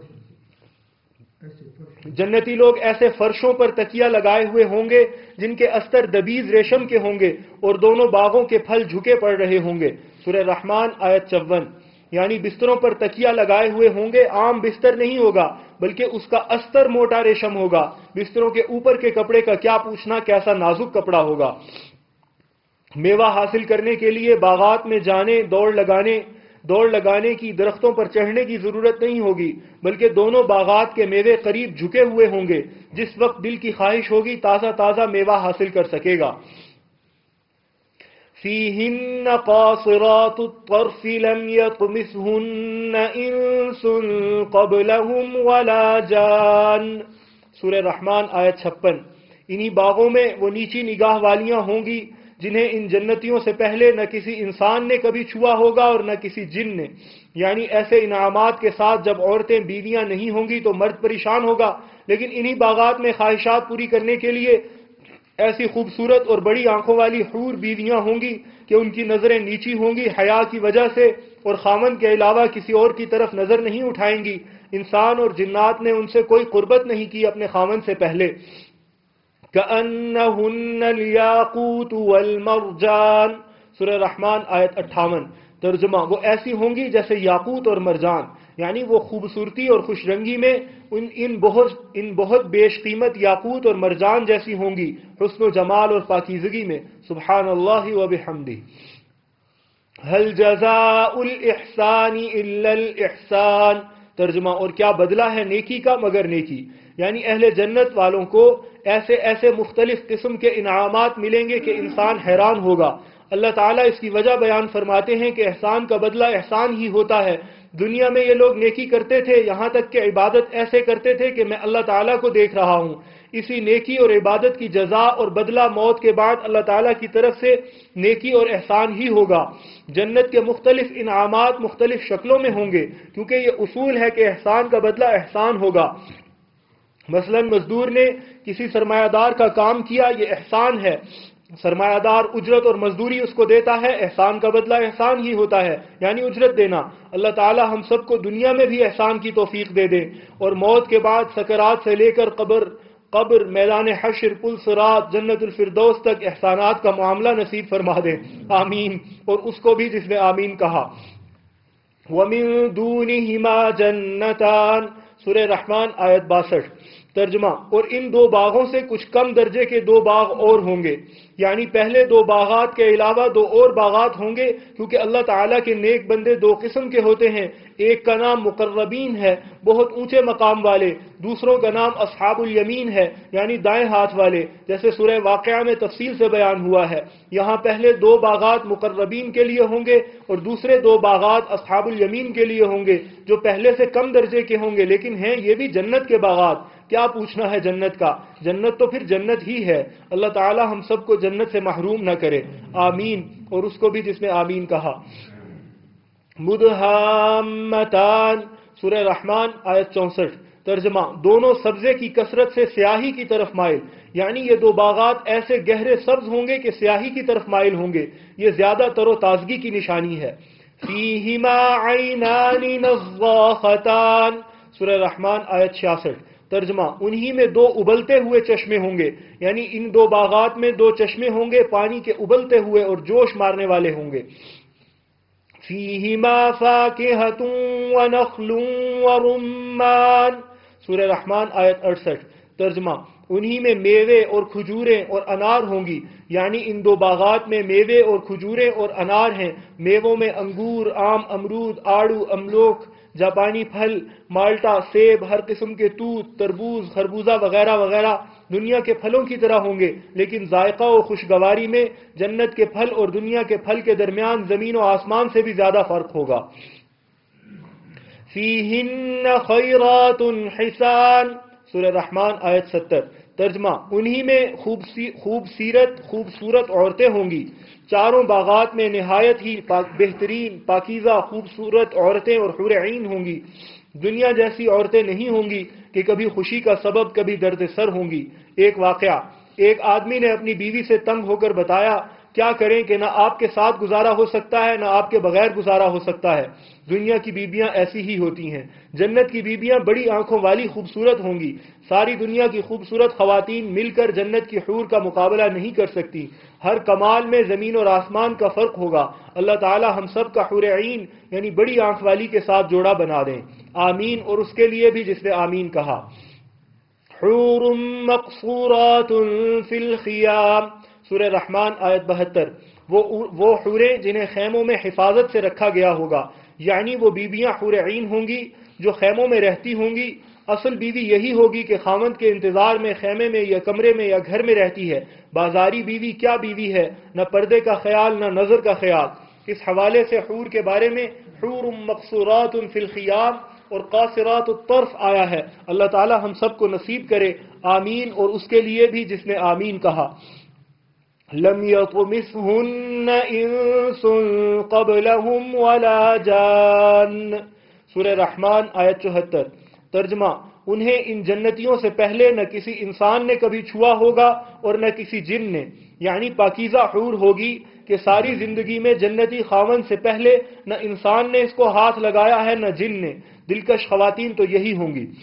جنتی لوگ ایسے فرشوں پر تکیہ لگائے ہوئے ہوں گے جن کے استر دبیز ریشم کے ہوں گے، اور دونوں باغوں کے پھل جھکے پڑ رہے ہوں گے۔ سورہ رحمان آیت 54۔ یعنی بستروں پر تکیہ لگائے ہوئے ہوں گے، عام بستر نہیں ہوگا بلکہ اس کا استر موٹا ریشم ہوگا۔ بستروں کے اوپر کے کپڑے کا کیا پوچھنا، کیسا نازک کپڑا ہوگا۔ میوہ حاصل کرنے کے لیے باغات میں جانے، دوڑ لگانے کی، درختوں پر چڑھنے کی ضرورت نہیں ہوگی، بلکہ دونوں باغات کے میوے قریب جھکے ہوئے ہوں گے۔ جس وقت دل کی خواہش ہوگی تازہ تازہ میوہ حاصل کر سکے گا۔ فیہن قاصرات الطرف لم یطمثہن انس قبلہم ولا جان۔ سورہ رحمان آیت 56۔ انہی باغوں میں وہ نیچی نگاہ والیاں ہوں گی جنہیں ان جنتیوں سے پہلے نہ کسی انسان نے کبھی چھوا ہوگا اور نہ کسی جن نے۔ یعنی ایسے انعامات کے ساتھ جب عورتیں بیویاں نہیں ہوں گی تو مرد پریشان ہوگا، لیکن انہی باغات میں خواہشات پوری کرنے کے لیے ایسی خوبصورت اور بڑی آنکھوں والی حور بیویاں ہوں گی کہ ان کی نظریں نیچی ہوں گی حیا کی وجہ سے، اور خامن کے علاوہ کسی اور کی طرف نظر نہیں اٹھائیں گی۔ انسان اور جنات نے ان سے کوئی قربت نہیں کی اپنے خامن سے پہلے۔ كأنهن الياقوت والمرجان، سورہ رحمان آیت 58۔ ترجمہ، وہ ایسی ہوں گی جیسے یاقوت اور مرجان، یعنی وہ خوبصورتی اور خوش رنگی میں ان بہت بیش قیمت یاقوت اور مرجان جیسی ہوں گی، حسن و جمال اور پاکیزگی میں۔ سبحان اللہ و بحمدہ۔ هل جزاء الاحسان الا الاحسان، ترجمہ، اور کیا بدلہ ہے نیکی کا مگر نیکی، یعنی اہل جنت والوں کو ایسے ایسے مختلف قسم کے انعامات ملیں گے کہ انسان حیران ہوگا۔ اللہ تعالیٰ اس کی وجہ بیان فرماتے ہیں کہ احسان کا بدلہ احسان ہی ہوتا ہے۔ دنیا میں یہ لوگ نیکی کرتے تھے، یہاں تک کہ عبادت ایسے کرتے تھے کہ میں اللہ تعالیٰ کو دیکھ رہا ہوں۔ اسی نیکی اور عبادت کی جزا اور بدلہ موت کے بعد اللہ تعالیٰ کی طرف سے نیکی اور احسان ہی ہوگا۔ جنت کے مختلف انعامات مختلف شکلوں میں ہوں گے، کیونکہ یہ اصول ہے کہ احسان کا بدلہ احسان ہوگا۔ مثلا مزدور نے کسی سرمایہ دار کا کام کیا، یہ احسان ہے، سرمایہ دار اجرت اور مزدوری اس کو دیتا ہے، احسان کا بدلہ احسان ہی ہوتا ہے، یعنی اجرت دینا۔ اللہ تعالی ہم سب کو دنیا میں بھی احسان کی توفیق دے دے، اور موت کے بعد سکرات سے لے کر قبر، میدان حشر، پل صراط، جنت الفردوس تک احسانات کا معاملہ نصیب فرما دے، آمین۔ اور اس کو بھی جس نے آمین کہا۔ وَمِن دُونِهِمَا جَنَّتَانِ، سورہ رحمان آیت 62۔ ترجمہ، اور ان دو باغوں سے کچھ کم درجے کے دو باغ اور ہوں گے، یعنی پہلے دو باغات کے علاوہ دو اور باغات ہوں گے، کیونکہ اللہ تعالیٰ کے نیک بندے دو قسم کے ہوتے ہیں۔ ایک کا نام مقربین ہے، بہت اونچے مقام والے، دوسروں کا نام اصحاب الیمین ہے، یعنی دائیں ہاتھ والے، جیسے سورہ واقعہ میں تفصیل سے بیان ہوا ہے۔ یہاں پہلے دو باغات مقربین کے لیے ہوں گے اور دوسرے دو باغات اصحاب الیمین کے لیے ہوں گے، جو پہلے سے کم درجے کے ہوں گے، لیکن ہیں یہ بھی جنت کے باغات۔ کیا پوچھنا ہے جنت کا، جنت تو پھر جنت ہی ہے۔ اللہ تعالی ہم سب کو جنت سے محروم نہ کرے، آمین۔ اور اس کو بھی جس نے آمین کہا۔ مدہامتان، سورہ رحمان آیت 64۔ ترجمہ، دونوں سبزے کی کثرت سے سیاہی کی طرف مائل، یعنی یہ دو باغات ایسے گہرے سبز ہوں گے کہ سیاہی کی طرف مائل ہوں گے، یہ زیادہ تر و تازگی کی نشانی ہے۔ فیہما عینان نضاختان، سورہ رحمان آیت 66۔ ترجمہ، انہی میں دو ابلتے ہوئے چشمے ہوں گے، یعنی ان دو باغات میں دو چشمے ہوں گے پانی کے ابلتے ہوئے اور جوش مارنے والے ہوں گے۔ فیہما فاکہۃ ونخل ورمان، سورہ رحمان آیت 68۔ ترجمہ، انہی میں میوے اور کھجوریں اور انار ہوں گی، یعنی ان دو باغات میں میوے اور کھجوریں اور انار ہیں۔ میووں میں انگور، آم، امرود، آڑو، املوک، جاپانی پھل، مالٹا، سیب، ہر قسم کے توت، تربوز، خربوزہ وغیرہ وغیرہ دنیا کے پھلوں کی طرح ہوں گے، لیکن ذائقہ و خوشگواری میں جنت کے پھل اور دنیا کے پھل کے درمیان زمین و آسمان سے بھی زیادہ فرق ہوگا۔ فیہن خیرات حسان، سورہ رحمان آیت 70۔ ترجمہ، انہی میں خوبصورت عورتیں ہوں گی۔ چاروں باغات میں نہایت ہی بہترین، پاکیزہ، خوبصورت عورتیں اور حور عین ہوں گی۔ دنیا جیسی عورتیں نہیں ہوں گی کہ کبھی خوشی کا سبب کبھی درد سر ہوں گی۔ ایک واقعہ، ایک آدمی نے اپنی بیوی سے تنگ ہو کر بتایا، کیا کریں کہ نہ آپ کے ساتھ گزارا ہو سکتا ہے نہ آپ کے بغیر گزارا ہو سکتا ہے۔ دنیا کی بیویاں ایسی ہی ہوتی ہیں، جنت کی بیویاں بڑی آنکھوں والی خوبصورت ہوں گی۔ ساری دنیا کی خوبصورت خواتین مل کر جنت کی حور کا مقابلہ نہیں کر سکتی۔ ہر کمال میں زمین اور آسمان کا فرق ہوگا۔ اللہ تعالی ہم سب کا حور عین یعنی بڑی آنکھ والی کے ساتھ جوڑا بنا دیں، آمین۔ اور اس کے لیے بھی جس نے آمین کہا۔ حور مقصورات فی الخیام، سورہ رحمان آیت 72۔ وہ حوریں جنہیں خیموں میں حفاظت سے رکھا گیا ہوگا، یعنی وہ بیویاں حور عین ہوں گی جو خیموں میں رہتی ہوں گی۔ اصل بیوی یہی ہوگی کہ خاوند کے انتظار میں خیمے میں یا کمرے میں یا گھر میں رہتی ہے۔ بازاری بیوی کیا بیوی ہے، نہ پردے کا خیال نہ نظر کا خیال۔ اس حوالے سے حور کے بارے میں حور مقصورات فی الخیام اور قاصرات الطرف آیا ہے۔ اللہ تعالی ہم سب کو نصیب کرے، آمین۔ اور اس کے لیے بھی جس نے آمین کہا۔ لم يطمثهن انس قبلهم ولا جان، سورہ رحمان آیت 74۔ ترجمہ، انہیں ان جنتیوں سے پہلے نہ کسی انسان نے کبھی چھوا ہوگا اور نہ کسی جن نے، یعنی پاکیزہ حور ہوگی کہ ساری زندگی میں جنتی خاون سے پہلے نہ انسان نے اس کو ہاتھ لگایا ہے نہ جن نے۔ دلکش خواتین تو یہی ہوں گی۔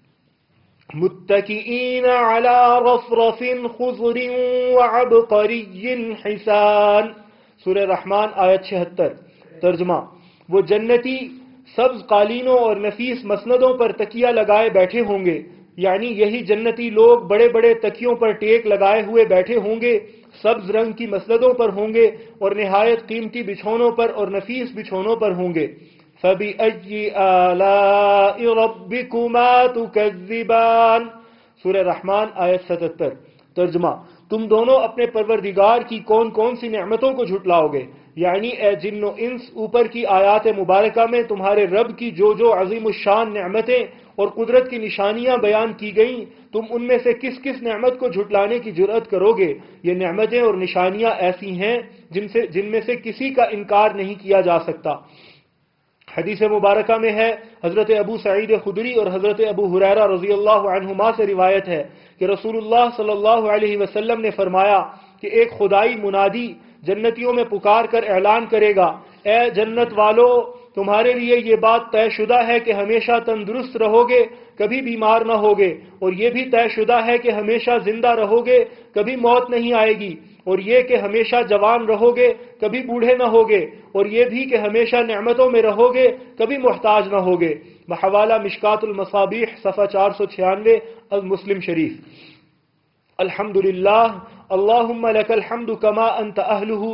متکئین علی رفرف خضر وعبقری حسان، سورہ رحمان آیت 76۔ ترجمہ، وہ جنتی سبز قالینوں اور نفیس مسندوں پر تکیہ لگائے بیٹھے ہوں گے، یعنی یہی جنتی لوگ بڑے بڑے تکیوں پر ٹیک لگائے ہوئے بیٹھے ہوں گے، سبز رنگ کی مسندوں پر ہوں گے اور نہایت قیمتی بچھونوں پر اور نفیس بچھونوں پر ہوں گے۔ فَبِأَيِّ آلَاءِ رَبِّكُمَا تُكَذِّبَانِ، سورہ رحمان آیت 77۔ ترجمہ، تم دونوں اپنے پروردگار کی کون کون سی نعمتوں کو جھٹلاؤ گے، یعنی اے جن و انس، اوپر کی آیات مبارکہ میں تمہارے رب کی جو جو عظیم الشان نعمتیں اور قدرت کی نشانیاں بیان کی گئیں، تم ان میں سے کس کس نعمت کو جھٹلانے کی جرأت کرو گے؟ یہ نعمتیں اور نشانیاں ایسی ہیں جن میں سے کسی کا انکار نہیں کیا جا سکتا۔ حدیث مبارکہ میں ہے، حضرت ابو سعید خدری اور حضرت ابو ہریرہ رضی اللہ عنہما سے روایت ہے کہ رسول اللہ صلی اللہ علیہ وسلم نے فرمایا کہ ایک خدائی منادی جنتیوں میں پکار کر اعلان کرے گا، اے جنت والو، تمہارے لیے یہ بات طے شدہ ہے کہ ہمیشہ تندرست رہو گے، کبھی بیمار نہ ہوگے، اور یہ بھی طے شدہ ہے کہ ہمیشہ زندہ رہو گے، کبھی موت نہیں آئے گی، اور یہ کہ ہمیشہ جوان رہو گے، کبھی بوڑھے نہ ہوگے، اور یہ بھی کہ ہمیشہ نعمتوں میں رہو گے، کبھی محتاج نہ ہوگے۔ بحوالہ مشکات المصابیح صفحہ 496 المسلم شریف۔ الحمدللہ، اللہم لک الحمد کما انت اہلہ،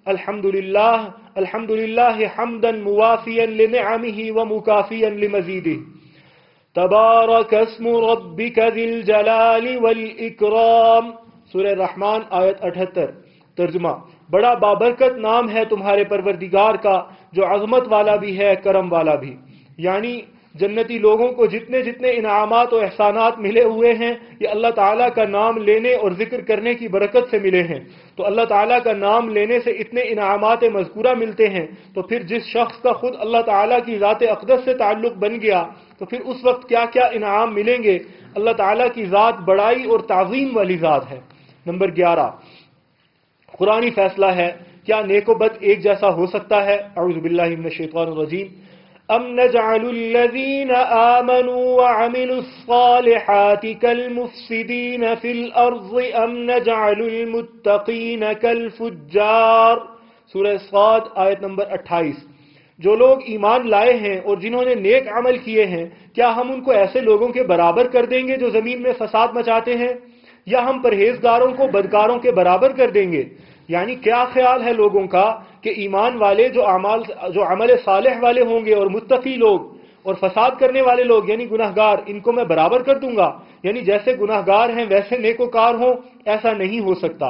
الحمدللہ حمدا موافیا لنعمہ ومکافیا لمزیدہ، تبارک اسم ربک ذی الجلال والاکرام، سورہ رحمان آیت 78۔ ترجمہ، بڑا بابرکت نام ہے تمہارے پروردگار کا، جو عظمت والا بھی ہے، کرم والا بھی، یعنی جنتی لوگوں کو جتنے جتنے انعامات و احسانات ملے ہوئے ہیں، یہ اللہ تعالیٰ کا نام لینے اور ذکر کرنے کی برکت سے ملے ہیں۔ تو اللہ تعالیٰ کا نام لینے سے اتنے انعامات مذکورہ ملتے ہیں، تو پھر جس شخص کا خود اللہ تعالیٰ کی ذات اقدس سے تعلق بن گیا، تو پھر اس وقت کیا کیا انعام ملیں گے۔ اللہ تعالیٰ کی ذات بڑائی اور تعظیم والی ذات ہے۔ نمبر 11، قرآنی فیصلہ ہے، کیا نیک و بد ایک جیسا ہو سکتا ہے؟ اعوذ باللہ من الشیطان الرجیم۔ ام نجعل الذین آمنوا وعملوا الصالحات کالمفسدین فی الارض ام نجعل المتقین کالفجار، سورہ صاد آیت نمبر 28۔ جو لوگ ایمان لائے ہیں اور جنہوں نے نیک عمل کیے ہیں، کیا ہم ان کو ایسے لوگوں کے برابر کر دیں گے جو زمین میں فساد مچاتے ہیں، یا ہم پرہیزگاروں کو بدکاروں کے برابر کر دیں گے؟ یعنی کیا خیال ہے لوگوں کا کہ ایمان والے جو عمل صالح والے ہوں گے اور متقی لوگ، اور فساد کرنے والے لوگ یعنی گناہگار، ان کو میں برابر کر دوں گا؟ یعنی جیسے گناہگار ہیں ویسے نیکوکار ہوں، ایسا نہیں ہو سکتا۔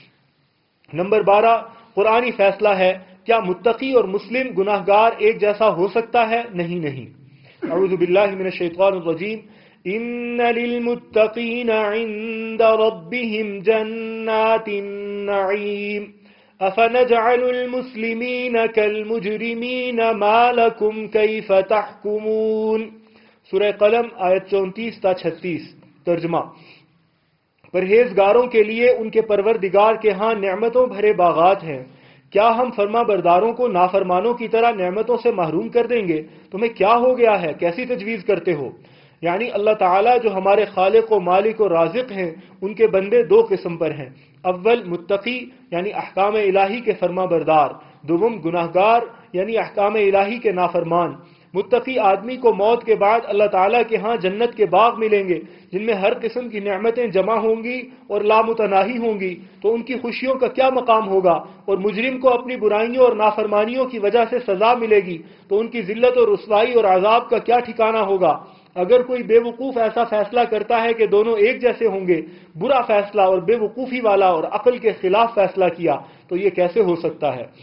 نمبر 12، قرآنی فیصلہ ہے، کیا متقی اور مسلم گناہگار ایک جیسا ہو سکتا ہے؟ نہیں۔ اعوذ باللہ من الشیطان الرجیم۔ ان للمتقین عند ربهم جنات النعیم افنجعل المسلمین کالمجرمین ما لکم کیف تحکمون، سورہ قلم آیت 34 تا 36۔ ترجمہ، پرہیزگاروں کے لیے ان کے پروردگار کے ہاں نعمتوں بھرے باغات ہیں، کیا ہم فرما برداروں کو نافرمانوں کی طرح نعمتوں سے محروم کر دیں گے؟ تمہیں کیا ہو گیا ہے، کیسی تجویز کرتے ہو؟ یعنی اللہ تعالیٰ جو ہمارے خالق و مالک و رازق ہیں، ان کے بندے دو قسم پر ہیں، اول متقی یعنی احکام الہی کے فرما بردار، دوم گناہگار یعنی احکام الہی کے نافرمان۔ متقی آدمی کو موت کے بعد اللہ تعالیٰ کے ہاں جنت کے باغ ملیں گے جن میں ہر قسم کی نعمتیں جمع ہوں گی اور لامتناہی ہوں گی، تو ان کی خوشیوں کا کیا مقام ہوگا؟ اور مجرم کو اپنی برائیوں اور نافرمانیوں کی وجہ سے سزا ملے گی، تو ان کی ذلت اور رسوائی اور عذاب کا کیا ٹھکانہ ہوگا؟ اگر کوئی بے وقوف ایسا فیصلہ کرتا ہے کہ دونوں ایک جیسے ہوں گے، برا فیصلہ اور بے وقوفی والا اور عقل کے خلاف فیصلہ کیا، تو یہ کیسے ہو سکتا ہے؟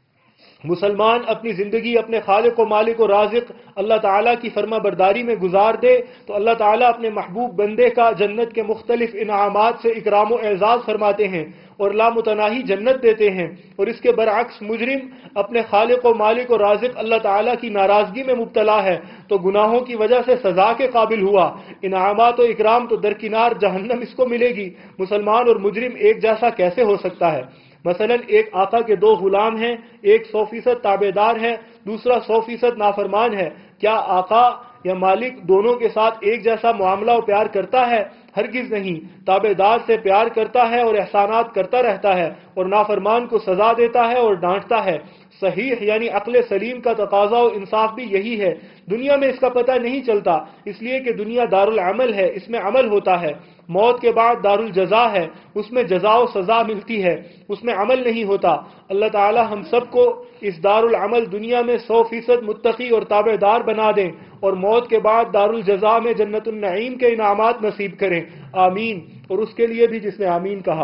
مسلمان اپنی زندگی اپنے خالق و مالک و رازق اللہ تعالیٰ کی فرما برداری میں گزار دے تو اللہ تعالیٰ اپنے محبوب بندے کا جنت کے مختلف انعامات سے اکرام و اعزاز فرماتے ہیں اور لامتناہی جنت دیتے ہیں، اور اس کے برعکس مجرم اپنے خالق و مالک اور رازق اللہ تعالیٰ کی ناراضگی میں مبتلا ہے تو گناہوں کی وجہ سے سزا کے قابل ہوا، انعامات و اکرام تو درکنار جہنم اس کو ملے گی۔ مسلمان اور مجرم ایک جیسا کیسے ہو سکتا ہے؟ مثلا ایک آقا کے دو غلام ہیں، ایک 100% تابع دار ہے، دوسرا 100% نافرمان ہے، کیا آقا یا مالک دونوں کے ساتھ ایک جیسا معاملہ و پیار کرتا ہے؟ ہرگز نہیں۔ تابع دار سے پیار کرتا ہے اور احسانات کرتا رہتا ہے، اور نافرمان کو سزا دیتا ہے اور ڈانٹتا ہے۔ صحیح یعنی عقل سلیم کا تقاضا و انصاف بھی یہی ہے۔ دنیا میں اس کا پتہ نہیں چلتا، اس لیے کہ دنیا دارالعمل ہے، اس میں عمل ہوتا ہے۔ موت کے بعد دارالجزا ہے، اس میں جزا و سزا ملتی ہے، اس میں عمل نہیں ہوتا۔ اللہ تعالی ہم سب کو اس دارالعمل دنیا میں 100% متقی اور تابع دار بنا دیں، اور موت کے بعد دارالجزا میں جنت النعیم کے انعامات نصیب کریں، آمین۔ اور اس کے لیے بھی جس نے آمین کہا۔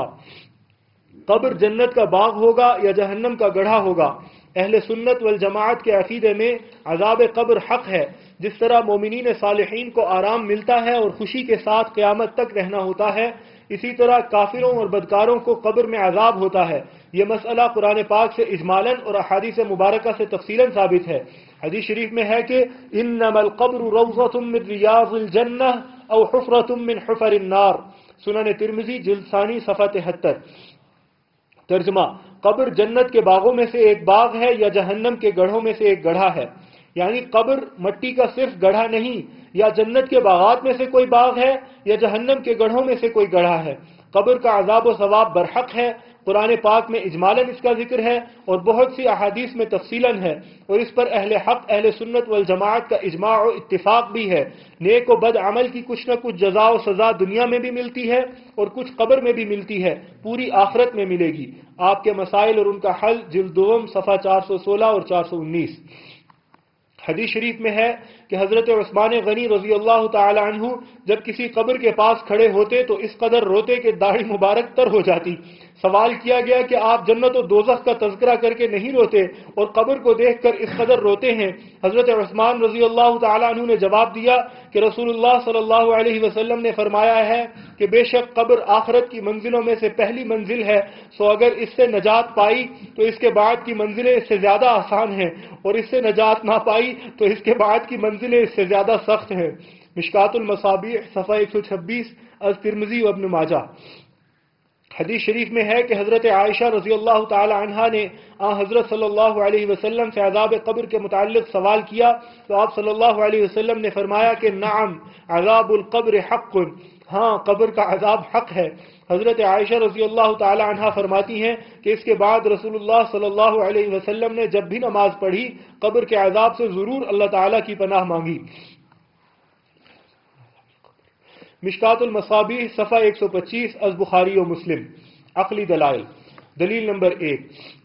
قبر جنت کا باغ ہوگا یا جہنم کا گڑھا ہوگا؟ اہل سنت والجماعت کے عقیدے میں عذاب قبر حق ہے، جس طرح مومنین صالحین کو آرام ملتا ہے اور خوشی کے ساتھ قیامت تک رہنا ہوتا ہے، اسی طرح کافروں اور بدکاروں کو قبر میں عذاب ہوتا ہے۔ یہ مسئلہ قرآن پاک سے اجمالاً اور احادیث مبارکہ سے تفصیلاً ثابت ہے۔ حدیث شریف میں ہے کہ انما القبر روضۃ من ریاض الجنہ او حفرۃ من حفر النار، سنن ترمذی جلد ثانی صفحہ 73۔ ترجمہ: قبر جنت کے باغوں میں سے ایک باغ ہے یا جہنم کے گڑھوں میں سے ایک گڑھا ہے، یعنی قبر مٹی کا صرف گڑھا نہیں، یا جنت کے باغات میں سے کوئی باغ ہے یا جہنم کے گڑھوں میں سے کوئی گڑھا ہے۔ قبر کا عذاب و ثواب برحق ہے، قرآن پاک میں اجمالاً اس کا ذکر ہے اور بہت سی احادیث میں تفصیلاً ہے، اور اس پر اہل حق اہل سنت والجماعت کا اجماع و اتفاق بھی ہے۔ نیک و بد عمل کی کچھ نہ کچھ جزا و سزا دنیا میں بھی ملتی ہے اور کچھ قبر میں بھی ملتی ہے، پوری آخرت میں ملے گی۔ آپ کے مسائل اور ان کا حل جلد دوم صفحہ 416 اور 419۔ حدیث شریف میں ہے کہ حضرت عثمان غنی رضی اللہ تعالی عنہ جب کسی قبر کے پاس کھڑے ہوتے تو اس قدر روتے کہ داڑھی مبارک تر ہو جاتی۔ سوال کیا گیا کہ آپ جنت و دوزخ کا تذکرہ کر کے نہیں روتے اور قبر کو دیکھ کر اس قدر روتے ہیں؟ حضرت عثمان رضی اللہ تعالی عنہ نے جواب دیا کہ رسول اللہ صلی اللہ علیہ وسلم نے فرمایا ہے کہ بے شک قبر آخرت کی منزلوں میں سے پہلی منزل ہے، سو اگر اس سے نجات پائی تو اس کے بعد کی منزلیں اس سے زیادہ آسان ہیں، اور اس سے نجات نہ پائی تو اس کے بعد کی منزلیں اس سے زیادہ سخت ہیں۔ مشکات المصابیح صفحہ 126 از ترمذی و ابن ماجہ۔ حدیث شریف میں ہے کہ حضرت عائشہ رضی اللہ تعالی عنہا نے حضرت صلی اللہ علیہ وسلم سے عذاب قبر کے متعلق سوال کیا تو آپ صلی اللہ علیہ وسلم نے فرمایا کہ نعم عذاب القبر حق، ہاں قبر کا عذاب حق ہے۔ حضرت عائشہ رضی اللہ تعالی عنہا فرماتی ہیں کہ اس کے بعد رسول اللہ صلی اللہ علیہ وسلم نے جب بھی نماز پڑھی قبر کے عذاب سے ضرور اللہ تعالی کی پناہ مانگی۔ مشکات المصابیح صفحہ 125 از بخاری و مسلم۔ عقلی دلائل۔ دلیل نمبر 1،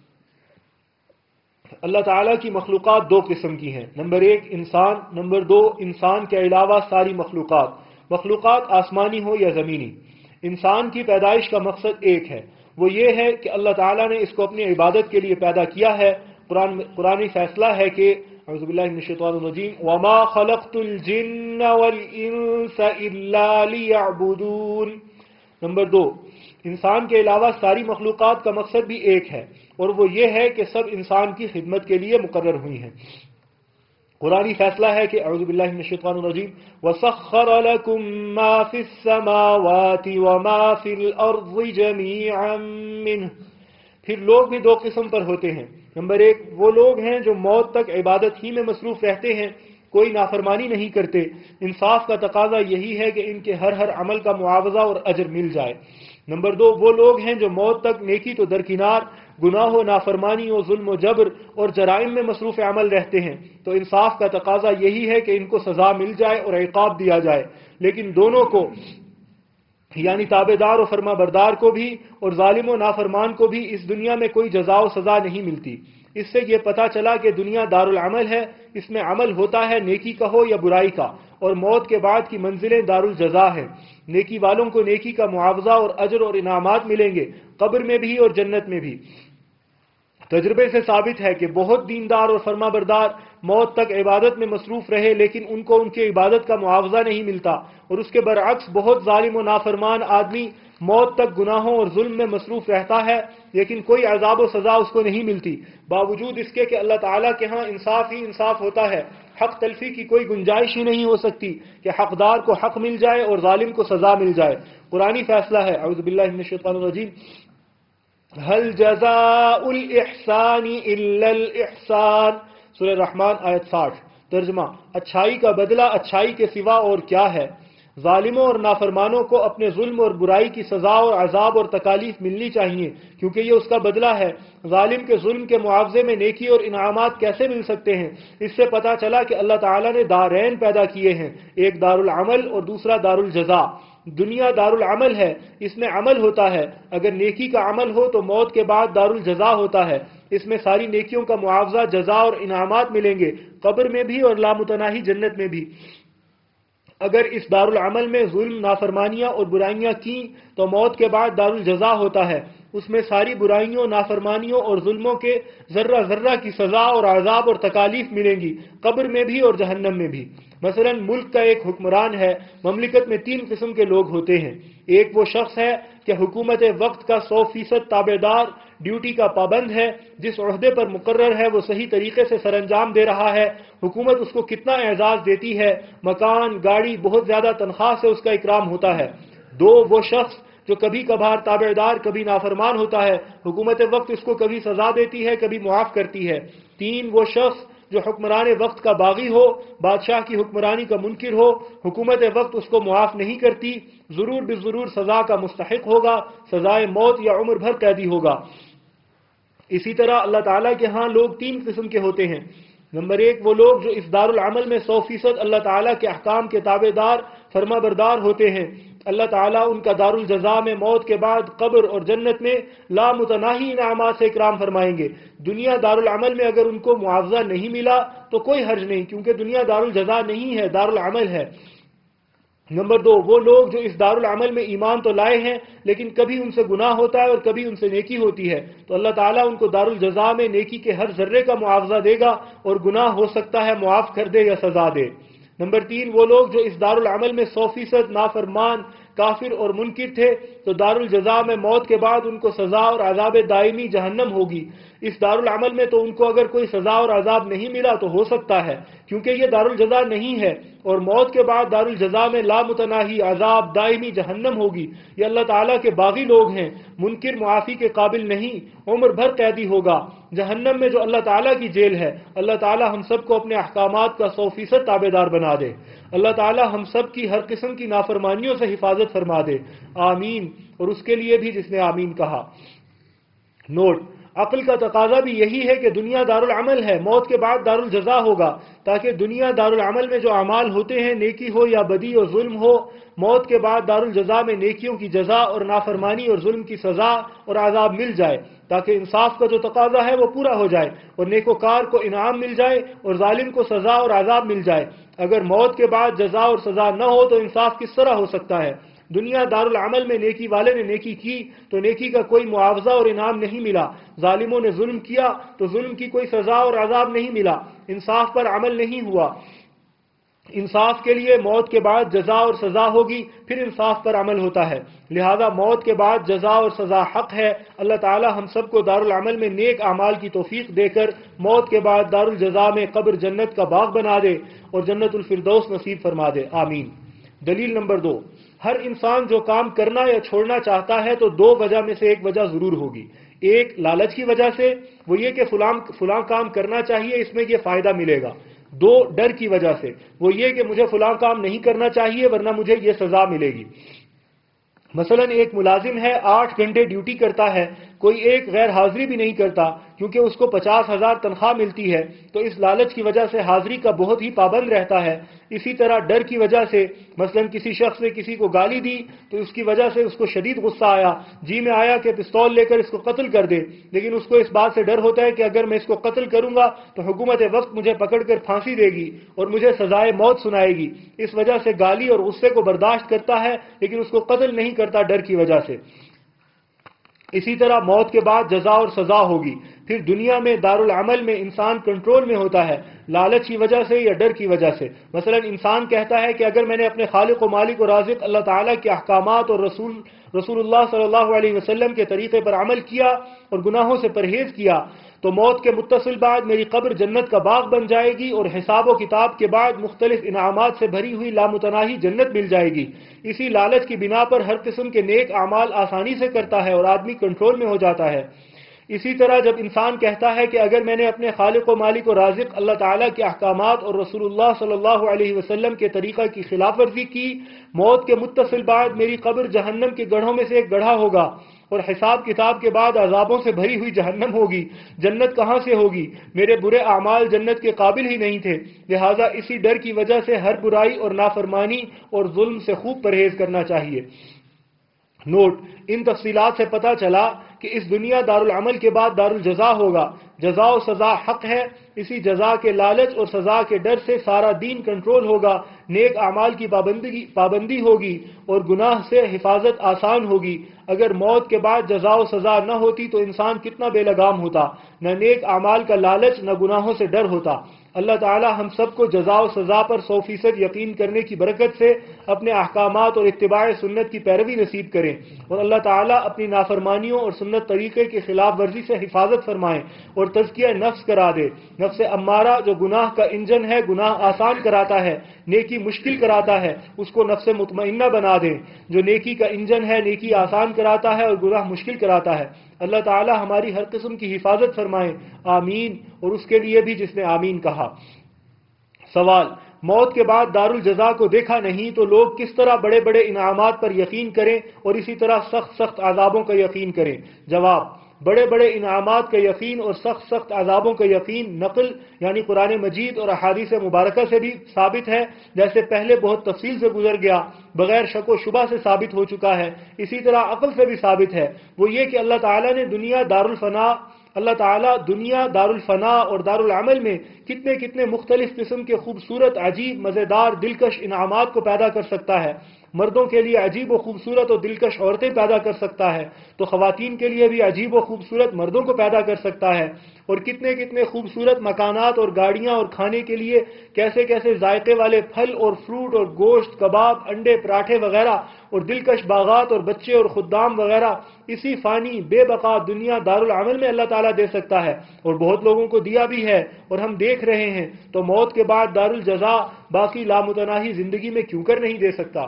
اللہ تعالیٰ کی مخلوقات دو قسم کی ہیں، نمبر 1 انسان، نمبر 2 انسان کے علاوہ ساری مخلوقات آسمانی ہو یا زمینی۔ انسان کی پیدائش کا مقصد ایک ہے، وہ یہ ہے کہ اللہ تعالیٰ نے اس کو اپنی عبادت کے لیے پیدا کیا ہے۔ قرآنی فیصلہ ہے کہ اعوذ باللہ من الشیطان الرجیم وما خلقت الجن والانس الا لیعبدون۔ نمبر 2 انسان کے علاوہ ساری مخلوقات کا مقصد بھی ایک ہے، اور وہ یہ ہے کہ سب انسان کی خدمت کے لیے مقرر ہوئی ہیں۔ قرآنی فیصلہ ہے کہ اعوذ باللہ من الشیطان الرجیم وَسَخَّرَ لَكُم مَّا فِي السَّمَاوَاتِ وَمَا فِي الْأَرْضِ جَمِيعًا مِّنْهُ۔ پھر لوگ بھی دو قسم پر ہوتے ہیں، نمبر 1 وہ لوگ ہیں جو موت تک عبادت ہی میں مصروف رہتے ہیں، کوئی نافرمانی نہیں کرتے۔ انصاف کا تقاضا یہی ہے کہ ان کے ہر عمل کا معاوضہ اور اجر مل جائے۔ نمبر 2 وہ لوگ ہیں جو موت تک نیکی تو درکنار، گناہ و نافرمانی و ظلم و جبر اور جرائم میں مصروف عمل رہتے ہیں، تو انصاف کا تقاضا یہی ہے کہ ان کو سزا مل جائے اور عقاب دیا جائے، لیکن دونوں کو یعنی تابع دار و فرما بردار کو بھی اور ظالم و نافرمان کو بھی اس دنیا میں کوئی جزا و سزا نہیں ملتی۔ اس سے یہ پتہ چلا کہ دنیا دارالعمل ہے، اس میں عمل ہوتا ہے نیکی کا ہو یا برائی کا، اور موت کے بعد کی منزلیں دارالجزا ہیں۔ نیکی والوں کو نیکی کا معاوضہ اور اجر اور انعامات ملیں گے، قبر میں بھی اور جنت میں بھی۔ تجربے سے ثابت ہے کہ بہت دیندار اور فرما بردار موت تک عبادت میں مصروف رہے لیکن ان کو ان کی عبادت کا معاوضہ نہیں ملتا، اور اس کے برعکس بہت ظالم و نافرمان آدمی موت تک گناہوں اور ظلم میں مصروف رہتا ہے لیکن کوئی عذاب و سزا اس کو نہیں ملتی، باوجود اس کے کہ اللہ تعالیٰ کے ہاں انصاف ہی انصاف ہوتا ہے، حق تلفی کی کوئی گنجائش ہی نہیں ہو سکتی کہ حقدار کو حق مل جائے اور ظالم کو سزا مل جائے۔ قرآنی فیصلہ ہے، اعوذ باللہ من الشیطان الرجیم، هل جزاء الاحسان الا الاحسان، سورہ رحمان آیت 60۔ ترجمہ، اچھائی کا بدلہ اچھائی کے سوا اور کیا ہے؟ ظالموں اور نافرمانوں کو اپنے ظلم اور برائی کی سزا اور عذاب اور تکالیف ملنی چاہیے کیونکہ یہ اس کا بدلہ ہے۔ ظالم کے ظلم کے معاوضے میں نیکی اور انعامات کیسے مل سکتے ہیں؟ اس سے پتہ چلا کہ اللہ تعالیٰ نے دارین پیدا کیے ہیں، ایک دار العمل اور دوسرا دار الجزا۔ دنیا دار العمل ہے، اس میں عمل ہوتا ہے، اگر نیکی کا عمل ہو تو موت کے بعد دار الجزا ہوتا ہے، اس میں ساری نیکیوں کا معاوضہ جزا اور انعامات ملیں گے، قبر میں بھی اور لامتناہی جنت میں بھی۔ اگر اس دار العمل میں ظلم، نافرمانیاں اور برائیاں کی تو موت کے بعد دار الجزا ہوتا ہے، اس میں ساری برائیوں، نافرمانیوں اور ظلموں کے ذرہ ذرہ کی سزا اور عذاب اور تکالیف ملیں گی، قبر میں بھی اور جہنم میں بھی۔ مثلا ملک کا ایک حکمران ہے، مملکت میں 3 قسم کے لوگ ہوتے ہیں۔ ایک وہ شخص ہے کہ حکومت وقت کا 100% تابع دار، ڈیوٹی کا پابند ہے، جس عہدے پر مقرر ہے وہ صحیح طریقے سے سر انجام دے رہا ہے، حکومت اس کو کتنا اعزاز دیتی ہے، مکان، گاڑی، بہت زیادہ تنخواہ سے اس کا اکرام ہوتا ہے۔ 2 وہ شخص جو کبھی کبھار تابع دار، کبھی نافرمان ہوتا ہے، حکومت وقت اس کو کبھی سزا دیتی ہے، کبھی معاف کرتی ہے۔ 3 وہ شخص جو حکمران وقت کا باغی ہو، بادشاہ کی حکمرانی کا منکر ہو، حکومت وقت اس کو معاف نہیں کرتی، ضرور بالضرور سزا کا مستحق ہوگا، سزائے موت یا عمر بھر قیدی ہوگا۔ اسی طرح اللہ تعالیٰ کے ہاں لوگ 3 قسم کے ہوتے ہیں۔ نمبر 1 وہ لوگ جو اس دار العمل میں 100% اللہ تعالیٰ کے احکام کے تابع دار، فرما بردار ہوتے ہیں، اللہ تعالیٰ ان کا دار الجزا میں موت کے بعد قبر اور جنت میں لامتناہی انعامات سے اکرام فرمائیں گے۔ دنیا دار العمل میں اگر ان کو معاوضہ نہیں ملا تو کوئی حرج نہیں، کیونکہ دنیا دار الجزا نہیں ہے، دار العمل ہے۔ نمبر 2 وہ لوگ جو اس دار العمل میں ایمان تو لائے ہیں لیکن کبھی ان سے گناہ ہوتا ہے اور کبھی ان سے نیکی ہوتی ہے، تو اللہ تعالیٰ ان کو دار الجزا میں نیکی کے ہر ذرے کا معاوضہ دے گا اور گناہ ہو سکتا ہے معاف کر دے یا سزا دے۔ نمبر 3 وہ لوگ جو اس دار العمل میں 100% نافرمان، کافر اور منکر تھے، تو دار الجزا میں موت کے بعد ان کو سزا اور عذاب دائمی جہنم ہوگی۔ اس دار العمل میں تو ان کو اگر کوئی سزا اور عذاب نہیں ملا تو ہو سکتا ہے، کیونکہ یہ دار الجزا نہیں ہے، اور موت کے بعد دار الجزا میں لامتناہی عذاب دائمی جہنم ہوگی۔ یہ اللہ تعالیٰ کے باغی لوگ ہیں، منکر معافی کے قابل نہیں، عمر بھر قیدی ہوگا جہنم میں جو اللہ تعالیٰ کی جیل ہے۔ اللہ تعالیٰ ہم سب کو اپنے احکامات کا 100% تابع دار بنا دے۔ اللہ تعالیٰ ہم سب کی ہر قسم کی نافرمانیوں سے حفاظت فرما دے، آمین۔ اور اس کے لیے بھی جس نے آمین کہا۔ نوٹ: عقل کا تقاضا بھی یہی ہے کہ دنیا دار العمل ہے، موت کے بعد دار الجزا ہوگا، تاکہ دنیا دار العمل میں جو اعمال ہوتے ہیں، نیکی ہو یا بدی اور ظلم ہو، موت کے بعد دار الجزا میں نیکیوں کی جزا اور نافرمانی اور ظلم کی سزا اور عذاب مل جائے، تاکہ انصاف کا جو تقاضا ہے وہ پورا ہو جائے اور نیکوکار کو انعام مل جائے اور ظالم کو سزا اور عذاب مل جائے۔ اگر موت کے بعد جزا اور سزا نہ ہو تو انصاف کس طرح ہو سکتا ہے؟ دنیا دار العمل میں نیکی والے نے نیکی کی تو نیکی کا کوئی معاوضہ اور انعام نہیں ملا، ظالموں نے ظلم کیا تو ظلم کی کوئی سزا اور عذاب نہیں ملا، انصاف پر عمل نہیں ہوا۔ انصاف کے لیے موت کے بعد جزا اور سزا ہوگی، پھر انصاف پر عمل ہوتا ہے، لہذا موت کے بعد جزا اور سزا حق ہے۔ اللہ تعالی ہم سب کو دار العمل میں نیک اعمال کی توفیق دے کر موت کے بعد دار الجزا میں قبر جنت کا باغ بنا دے اور جنت الفردوس نصیب فرما دے، آمین۔ دلیل نمبر 2، ہر انسان جو کام کرنا یا چھوڑنا چاہتا ہے تو 2 وجہ میں سے ایک وجہ ضرور ہوگی۔ ایک لالچ کی وجہ سے، وہ یہ کہ فلاں کام کرنا چاہیے، اس میں یہ فائدہ ملے گا۔ 2 ڈر کی وجہ سے، وہ یہ کہ مجھے فلاں کام نہیں کرنا چاہیے ورنہ مجھے یہ سزا ملے گی۔ مثلا ایک ملازم ہے، 8 گھنٹے ڈیوٹی کرتا ہے، کوئی ایک غیر حاضری بھی نہیں کرتا کیونکہ اس کو 50,000 تنخواہ ملتی ہے، تو اس لالچ کی وجہ سے حاضری کا بہت ہی پابند رہتا ہے۔ اسی طرح ڈر کی وجہ سے، مثلا کسی شخص نے کسی کو گالی دی تو اس کی وجہ سے اس کو شدید غصہ آیا، جی میں آیا کہ پستول لے کر اس کو قتل کر دے، لیکن اس کو اس بات سے ڈر ہوتا ہے کہ اگر میں اس کو قتل کروں گا تو حکومت وقت مجھے پکڑ کر پھانسی دے گی اور مجھے سزائے موت سنائے گی، اس وجہ سے گالی اور غصے کو برداشت کرتا ہے لیکن اس کو قتل نہیں کرتا ڈر کی وجہ سے۔ اسی طرح موت کے بعد جزا اور سزا ہوگی، پھر دنیا میں دارالعمل میں انسان کنٹرول میں ہوتا ہے، لالچ کی وجہ سے یا ڈر کی وجہ سے۔ مثلا انسان کہتا ہے کہ اگر میں نے اپنے خالق و مالک و رازق اللہ تعالیٰ کے احکامات اور رسول اللہ صلی اللہ علیہ وسلم کے طریقے پر عمل کیا اور گناہوں سے پرہیز کیا تو موت کے متصل بعد میری قبر جنت کا باغ بن جائے گی اور حساب و کتاب کے بعد مختلف انعامات سے بھری ہوئی لامتناہی جنت مل جائے گی۔ اسی لالچ کی بنا پر ہر قسم کے نیک اعمال آسانی سے کرتا ہے اور آدمی کنٹرول میں ہو جاتا ہے۔ اسی طرح جب انسان کہتا ہے کہ اگر میں نے اپنے خالق و مالک و رازق اللہ تعالیٰ کے احکامات اور رسول اللہ صلی اللہ علیہ وسلم کے طریقہ کی خلاف ورزی کی، موت کے متصل بعد میری قبر جہنم کے گڑھوں میں سے ایک گڑھا ہوگا اور حساب کتاب کے بعد عذابوں سے بھری ہوئی جہنم ہوگی، جنت کہاں سے ہوگی؟ میرے برے اعمال جنت کے قابل ہی نہیں تھے، لہٰذا اسی ڈر کی وجہ سے ہر برائی اور نافرمانی اور ظلم سے خوب پرہیز کرنا چاہیے۔ نوٹ: ان تفصیلات سے پتہ چلا کہ اس دنیا دارالعمل کے بعد دارالجزا ہوگا، جزا و سزا حق ہے، اسی جزا کے لالچ اور سزا کے ڈر سے سارا دین کنٹرول ہوگا، نیک اعمال کی پابندی ہوگی اور گناہ سے حفاظت آسان ہوگی۔ اگر موت کے بعد جزا و سزا نہ ہوتی تو انسان کتنا بے لگام ہوتا، نہ نیک اعمال کا لالچ نہ گناہوں سے ڈر ہوتا۔ اللہ تعالی ہم سب کو جزا و سزا پر 100% یقین کرنے کی برکت سے اپنے احکامات اور اتباع سنت کی پیروی نصیب کریں، اور اللہ تعالی اپنی نافرمانیوں اور سنت طریقے کی خلاف ورزی سے حفاظت فرمائیں اور تزکیہ نفس کرا دے۔ نفس امارہ جو گناہ کا انجن ہے، گناہ آسان کراتا ہے، نیکی مشکل کراتا ہے، اس کو نفس مطمئنہ بنا دیں۔ جو نیکی کا انجن ہے، نیکی آسان کراتا ہے اور گناہ مشکل کراتا ہے۔ اللہ تعالی ہماری ہر قسم کی حفاظت فرمائیں، آمین، اور اس کے لیے بھی جس نے آمین کہا۔ سوال: موت کے بعد دارالجزا کو دیکھا نہیں تو لوگ کس طرح بڑے بڑے انعامات پر یقین کریں اور اسی طرح سخت سخت عذابوں کا یقین کریں؟ جواب: بڑے بڑے انعامات کا یقین اور سخت سخت عذابوں کا یقین نقل یعنی قرآن مجید اور احادیث مبارکہ سے بھی ثابت ہے، جیسے پہلے بہت تفصیل سے گزر گیا، بغیر شک و شبہ سے ثابت ہو چکا ہے۔ اسی طرح عقل سے بھی ثابت ہے، وہ یہ کہ اللہ تعالیٰ نے دنیا دارالفنا اور دارالعمل میں کتنے کتنے مختلف قسم کے خوبصورت، عجیب، مزیدار، دلکش انعامات کو پیدا کر سکتا ہے۔ مردوں کے لیے عجیب و خوبصورت اور دلکش عورتیں پیدا کر سکتا ہے تو خواتین کے لیے بھی عجیب و خوبصورت مردوں کو پیدا کر سکتا ہے، اور کتنے کتنے خوبصورت مکانات اور گاڑیاں اور کھانے کے لیے کیسے کیسے ذائقے والے پھل اور فروٹ اور گوشت، کباب، انڈے، پراٹھے وغیرہ، اور دلکش باغات اور بچے اور خدام وغیرہ اسی فانی بے بقا دنیا دارالعمل میں اللہ تعالیٰ دے سکتا ہے، اور بہت لوگوں کو دیا بھی ہے اور ہم دیکھ رہے ہیں۔ تو موت کے بعد دارالجزا باقی لامتناہی زندگی میں کیوں کر نہیں دے سکتا؟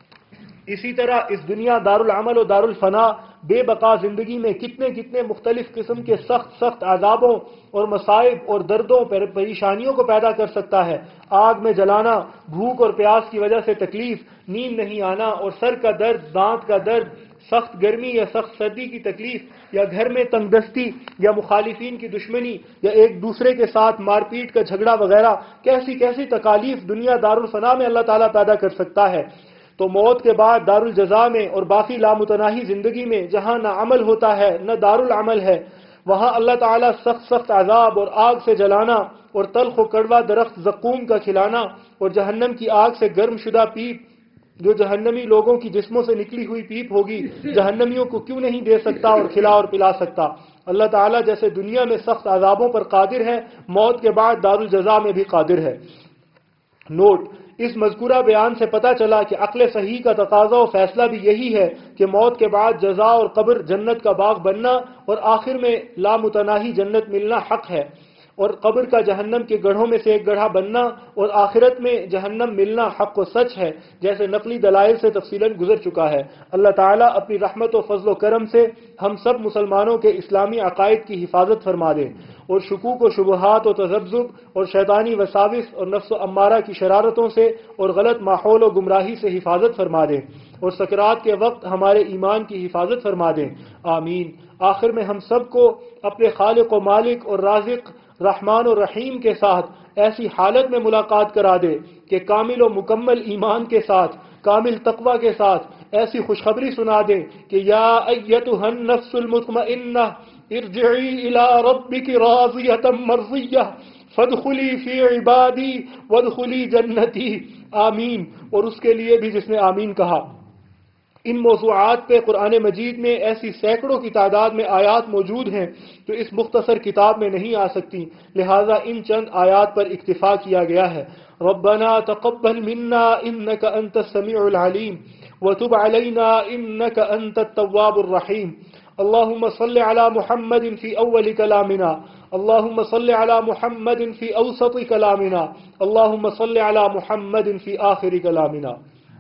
اسی طرح اس دنیا دارالعمل اور دارالفنا بے بقا زندگی میں کتنے کتنے مختلف قسم کے سخت سخت عذابوں اور مصائب اور دردوں پریشانیوں کو پیدا کر سکتا ہے۔ آگ میں جلانا، بھوک اور پیاس کی وجہ سے تکلیف، نیند نہیں آنا اور سر کا درد، دانت کا درد، سخت گرمی یا سخت سردی کی تکلیف، یا گھر میں تنگ دستی یا مخالفین کی دشمنی یا ایک دوسرے کے ساتھ مار پیٹ کا جھگڑا وغیرہ، کیسی کیسی تکالیف دنیا دارالفنا میں اللہ تعالیٰ پیدا کر سکتا ہے۔ تو موت کے بعد دارالجزا میں اور باقی لامتناہی زندگی میں جہاں نہ عمل ہوتا ہے نہ دارالعمل ہے، وہاں اللہ تعالیٰ سخت سخت عذاب اور آگ سے جلانا اور تلخ و کڑوا درخت زقوم کا کھلانا اور جہنم کی آگ سے گرم شدہ پیپ جو جہنمی لوگوں کی جسموں سے نکلی ہوئی پیپ ہوگی، جہنمیوں کو کیوں نہیں دے سکتا اور کھلا اور پلا سکتا؟ اللہ تعالیٰ جیسے دنیا میں سخت عذابوں پر قادر ہے، موت کے بعد دارالجزا میں بھی قادر ہے۔ نوٹ: اس مذکورہ بیان سے پتہ چلا کہ عقل صحیح کا تقاضا و فیصلہ بھی یہی ہے کہ موت کے بعد جزا اور قبر جنت کا باغ بننا اور آخر میں لامتناہی جنت ملنا حق ہے، اور قبر کا جہنم کے گڑھوں میں سے ایک گڑھا بننا اور آخرت میں جہنم ملنا حق و سچ ہے، جیسے نقلی دلائل سے تفصیلاً گزر چکا ہے۔ اللہ تعالیٰ اپنی رحمت و فضل و کرم سے ہم سب مسلمانوں کے اسلامی عقائد کی حفاظت فرما دے، اور شکوک و شبہات و تذبذب اور شیطانی وساوس اور نفس و امارہ کی شرارتوں سے اور غلط ماحول و گمراہی سے حفاظت فرما دے، اور سکرات کے وقت ہمارے ایمان کی حفاظت فرما دیں، آمین۔ آخر میں ہم سب کو اپنے خالق و مالک اور رازق رحمان و رحیم کے ساتھ ایسی حالت میں ملاقات کرا دے کہ کامل و مکمل ایمان کے ساتھ، کامل تقوی کے ساتھ ایسی خوشخبری سنا دے کہ یا ایتھا النفس المطمئنہ ارجعی الی ربک راضیۃ مرضیہ فادخلی فی عبادی وادخلی جنتی، آمین، اور اس کے لیے بھی جس نے آمین کہا۔ ان موضوعات پہ قرآن مجید میں ایسی سینکڑوں کی تعداد میں آیات موجود ہیں جو اس مختصر کتاب میں نہیں آ سکتی، لہٰذا ان چند آیات پر اکتفا کیا گیا ہے۔ ربنا تقبل منا انك انت السميع العليم وتب علينا انك انت التواب الرحيم اللهم صل على محمد في اول كلامنا اللهم صل على محمد في اوسط كلامنا اللهم صل على محمد في آخر كلامنا۔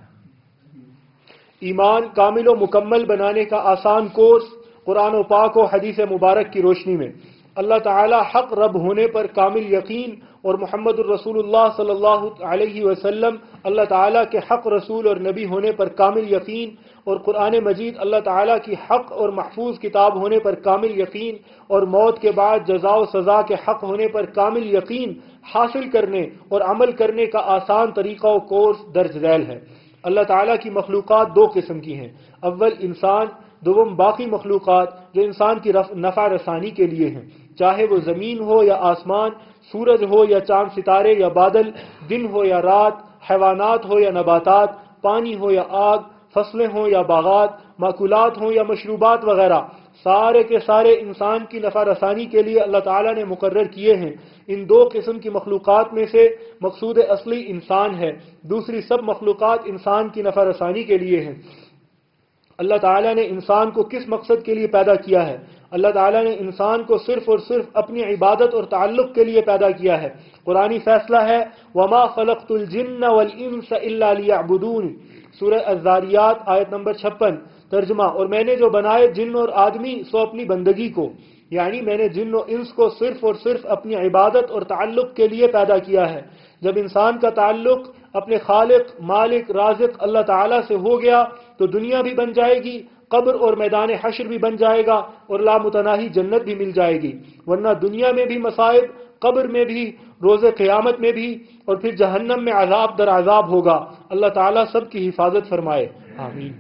ایمان کامل و مکمل بنانے کا آسان کورس قرآن و پاک و حدیث مبارک کی روشنی میں اللہ تعالی حق رب ہونے پر کامل یقین اور محمد الرسول اللہ صلی اللہ علیہ وسلم اللہ تعالیٰ کے حق رسول اور نبی ہونے پر کامل یقین اور قرآن مجید اللہ تعالیٰ کی حق اور محفوظ کتاب ہونے پر کامل یقین اور موت کے بعد جزا و سزا کے حق ہونے پر کامل یقین حاصل کرنے اور عمل کرنے کا آسان طریقہ و کورس درج ذیل ہے۔ اللہ تعالیٰ کی مخلوقات دو قسم کی ہیں، اول انسان، دوم باقی مخلوقات جو انسان کی نفع رسانی کے لیے ہیں، چاہے وہ زمین ہو یا آسمان، سورج ہو یا چاند ستارے یا بادل، دن ہو یا رات، حیوانات ہو یا نباتات، پانی ہو یا آگ، فصلیں ہوں یا باغات، ماکولات ہوں یا مشروبات وغیرہ، سارے کے سارے انسان کی نفع رسانی کے لیے اللہ تعالیٰ نے مقرر کیے ہیں۔ ان دو قسم کی مخلوقات میں سے مقصود اصلی انسان ہے، دوسری سب مخلوقات انسان کی نفع رسانی کے لیے ہیں۔ اللہ تعالیٰ نے انسان کو کس مقصد کے لیے پیدا کیا ہے؟ اللہ تعالیٰ نے انسان کو صرف اور صرف اپنی عبادت اور تعلق کے لیے پیدا کیا ہے۔ قرآنی فیصلہ ہے وَمَا خَلَقْتُ الْجِنَّ وَالْإِنسَ إِلَّا لِيَعْبُدُونِ، سورہ الذاریات آیت نمبر 56، ترجمہ، اور میں نے جو بنائے جن اور آدمی سو اپنی بندگی کو، یعنی میں نے جن و انس کو صرف اور صرف اپنی عبادت اور تعلق کے لیے پیدا کیا ہے۔ جب انسان کا تعلق اپنے خالق، مالک، رازق اللہ تعالیٰ سے ہو گیا تو دنیا بھی بن جائے گی، قبر اور میدان حشر بھی بن جائے گا اور لامتناہی جنت بھی مل جائے گی، ورنہ دنیا میں بھی مصائب، قبر میں بھی، روز قیامت میں بھی، اور پھر جہنم میں عذاب در عذاب ہوگا۔ اللہ تعالیٰ سب کی حفاظت فرمائے، آمین۔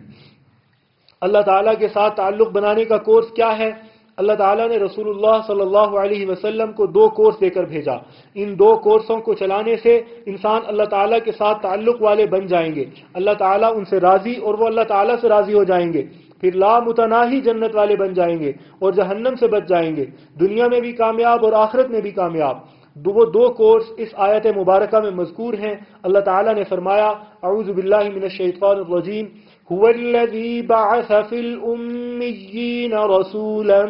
اللہ تعالیٰ کے ساتھ تعلق بنانے کا کورس کیا ہے؟ اللہ تعالیٰ نے رسول اللہ صلی اللہ علیہ وسلم کو دو کورس دے کر بھیجا۔ ان دو کورسوں کو چلانے سے انسان اللہ تعالیٰ کے ساتھ تعلق والے بن جائیں گے، اللہ تعالیٰ ان سے راضی اور وہ اللہ تعالیٰ سے راضی ہو جائیں گے، پھر لامتناہی جنت والے بن جائیں گے اور جہنم سے بچ جائیں گے، دنیا میں بھی کامیاب اور آخرت میں بھی کامیاب۔ وہ دو کورس اس آیت مبارکہ میں مذکور ہیں۔ اللہ تعالیٰ نے فرمایا اعوذ باللہ من الشیطان الرجیم هو الذي بعث في الأميين رسولا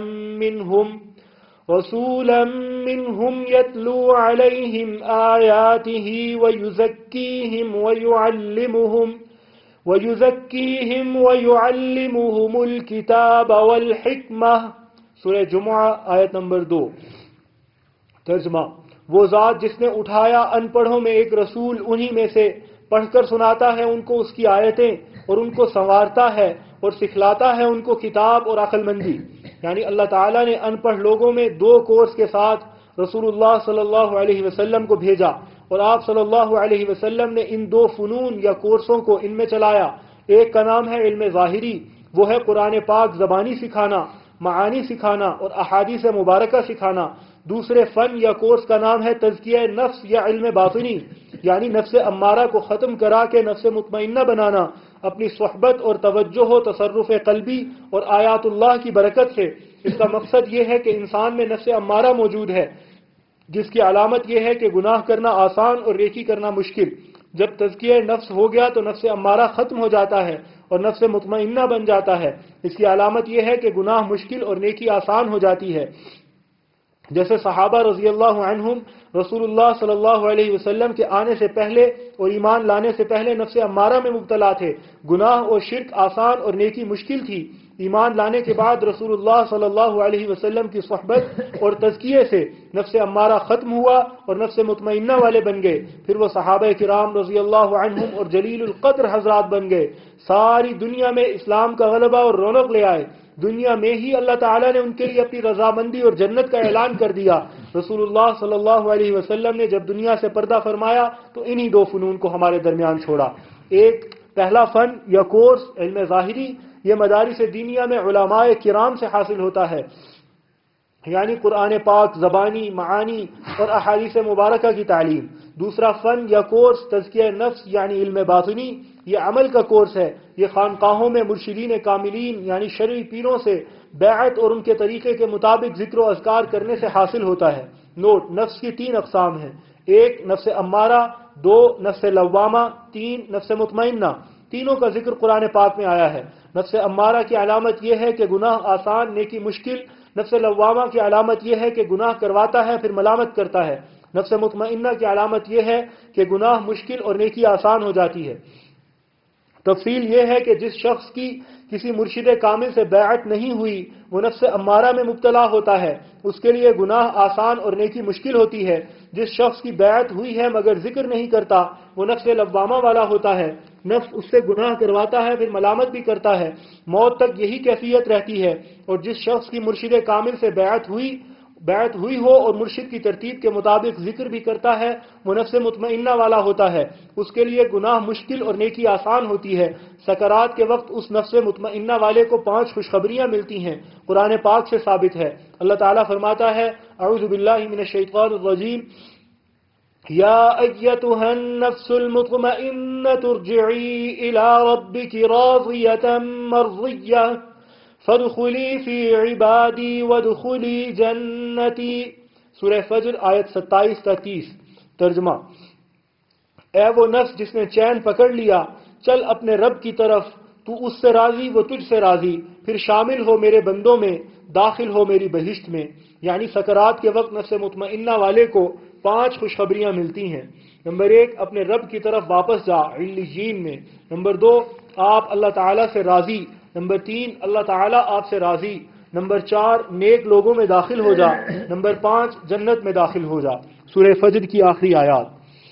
منهم يتلو عليهم آياته ويزكيهم ويعلمهم الكتاب والحكمة، سورہ جمعہ آیت نمبر 2، ترجمہ، وہ ذات جس نے اٹھایا ان پڑھوں میں ایک رسول، انہی میں سے پڑھ کر سناتا ہے ان کو اس کی آیتیں اور ان کو سنوارتا ہے اور سکھلاتا ہے ان کو کتاب اور عقل مندی۔ یعنی اللہ تعالیٰ نے ان پڑھ لوگوں میں دو کورس کے ساتھ رسول اللہ صلی اللہ علیہ وسلم کو بھیجا، اور آپ صلی اللہ علیہ وسلم نے ان دو فنون یا کورسوں کو ان میں چلایا۔ ایک کا نام ہے علم ظاہری، وہ ہے قرآن پاک زبانی سکھانا، معانی سکھانا اور احادیث مبارکہ سکھانا۔ دوسرے فن یا کورس کا نام ہے تزکیہ نفس یا علم باطنی، یعنی نفس امارہ کو ختم کرا کے نفس مطمئنہ بنانا اپنی صحبت اور توجہ و تصرف قلبی اور آیات اللہ کی برکت سے۔ اس کا مقصد یہ ہے کہ انسان میں نفس امارہ موجود ہے، جس کی علامت یہ ہے کہ گناہ کرنا آسان اور نیکی کرنا مشکل۔ جب تزکیہ نفس ہو گیا تو نفس امارہ ختم ہو جاتا ہے اور نفس مطمئنہ بن جاتا ہے۔ اس کی علامت یہ ہے کہ گناہ مشکل اور نیکی آسان ہو جاتی ہے۔ جیسے صحابہ رضی اللہ عنہم رسول اللہ صلی اللہ علیہ وسلم کے آنے سے پہلے اور ایمان لانے سے پہلے نفس امارہ میں مبتلا تھے، گناہ اور شرک آسان اور نیکی مشکل تھی۔ ایمان لانے کے بعد رسول اللہ صلی اللہ علیہ وسلم کی صحبت اور تزکیے سے نفس امارہ ختم ہوا اور نفس مطمئنہ والے بن گئے۔ پھر وہ صحابہ کرام رضی اللہ عنہم اور جلیل القدر حضرات بن گئے، ساری دنیا میں اسلام کا غلبہ اور رونق لے آئے۔ دنیا میں ہی اللہ تعالیٰ نے ان کے لیے اپنی رضامندی اور جنت کا اعلان کر دیا۔ رسول اللہ صلی اللہ علیہ وسلم نے جب دنیا سے پردہ فرمایا تو انہی دو فنون کو ہمارے درمیان چھوڑا۔ ایک پہلا فن یا کورس علم ظاہری، یہ مدارس دینیا میں علماء کرام سے حاصل ہوتا ہے، یعنی قرآن پاک زبانی، معانی اور احادیث مبارکہ کی تعلیم۔ دوسرا فن یا کورس تزکیہ نفس یعنی علم باطنی، یہ عمل کا کورس ہے، یہ خانقاہوں میں مرشدین کاملین یعنی شرعی پیروں سے بیعت اور ان کے طریقے کے مطابق ذکر و اذکار کرنے سے حاصل ہوتا ہے۔ نوٹ: نفس کی 3 اقسام ہیں: 1 نفس امارہ، 2 نفس لوامہ، 3 نفس مطمئنہ۔ تینوں کا ذکر قرآن پاک میں آیا ہے۔ نفس امارہ کی علامت یہ ہے کہ گناہ آسان، نیکی مشکل۔ نفس لوامہ کی علامت یہ ہے کہ گناہ کرواتا ہے پھر ملامت کرتا ہے۔ نفس مطمئنہ کی علامت یہ ہے کہ گناہ مشکل اور نیکی آسان ہو جاتی ہے۔ تفصیل یہ ہے کہ جس شخص کی کسی مرشد کامل سے بیعت نہیں ہوئی وہ نفس امارہ میں مبتلا ہوتا ہے، اس کے لیے گناہ آسان اور نیکی مشکل ہوتی ہے۔ جس شخص کی بیعت ہوئی ہے مگر ذکر نہیں کرتا وہ نفس لوامہ والا ہوتا ہے، نفس اس سے گناہ کرواتا ہے پھر ملامت بھی کرتا ہے، موت تک یہی کیفیت رہتی ہے۔ اور جس شخص کی مرشد کامل سے بیعت ہوئی ہو اور مرشد کی ترتیب کے مطابق ذکر بھی کرتا ہے وہ نفس مطمئنہ والا ہوتا ہے، اس کے لیے گناہ مشکل اور نیکی آسان ہوتی ہے۔ سکرات کے وقت اس نفس مطمئنہ والے کو 5 خوشخبریاں ملتی ہیں، قرآن پاک سے ثابت ہے۔ اللہ تعالیٰ فرماتا ہے اعوذ باللہ من الشیطان الرجیم یا ایتھا النفس المطمئنة ارجعی الی ربک راضیۃ مرضیہ فادخلی فی عبادی وادخلی جنتی۔ سورہ فجر آیت 27 تا 30۔ ترجمہ: اے وہ نفس جس نے چین پکڑ لیا، چل اپنے رب کی طرف، تو اس سے راضی وہ تجھ سے راضی، پھر شامل ہو میرے بندوں میں، داخل ہو میری بہشت میں۔ یعنی سکرات کے وقت نفس مطمئنہ والے کو 5 خوشخبریاں ملتی ہیں۔ نمبر 1، اپنے رب کی طرف واپس جا علیین میں۔ نمبر 2، آپ اللہ تعالیٰ سے راضی۔ نمبر 3، اللہ تعالیٰ آپ سے راضی۔ نمبر 4، نیک لوگوں میں داخل ہو جا۔ نمبر 5، جنت میں داخل ہو جا۔ سورہ فجر کی آخری آیات۔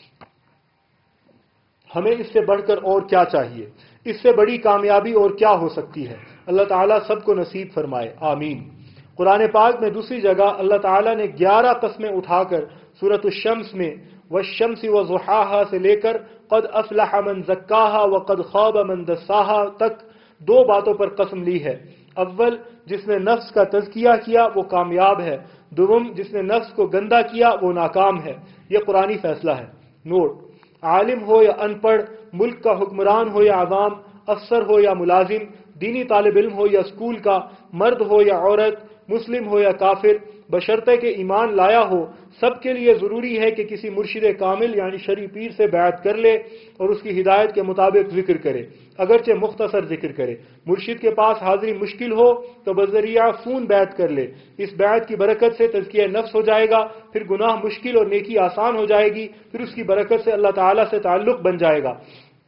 ہمیں اس سے بڑھ کر اور کیا چاہیے؟ اس سے بڑی کامیابی اور کیا ہو سکتی ہے؟ اللہ تعالیٰ سب کو نصیب فرمائے، آمین۔ قرآن پاک میں دوسری جگہ اللہ تعالیٰ نے 11 قسمیں اٹھا کر سورۃ الشمس میں والشمس وضحاہا سے لے کر قد افلح من زکاہا وقد خاب من دساہا تک 2 باتوں پر قسم لی ہے۔ اول، جس نے نفس کا تزکیہ کیا وہ کامیاب ہے۔ دوم، جس نے نفس کو گندا کیا وہ ناکام ہے۔ یہ قرآنی فیصلہ ہے۔ نوٹ: عالم ہو یا ان پڑھ، ملک کا حکمران ہو یا عوام، افسر ہو یا ملازم، دینی طالب علم ہو یا اسکول کا، مرد ہو یا عورت، مسلم ہو یا کافر، بشرطے کہ ایمان لایا ہو، سب کے لیے ضروری ہے کہ کسی مرشد کامل یعنی شرعی پیر سے بیعت کر لے اور اس کی ہدایت کے مطابق ذکر کرے، اگرچہ مختصر ذکر کرے۔ مرشد کے پاس حاضری مشکل ہو تو بذریعہ فون بیعت کر لے، اس بیعت کی برکت سے تزکیہ نفس ہو جائے گا، پھر گناہ مشکل اور نیکی آسان ہو جائے گی، پھر اس کی برکت سے اللہ تعالیٰ سے تعلق بن جائے گا۔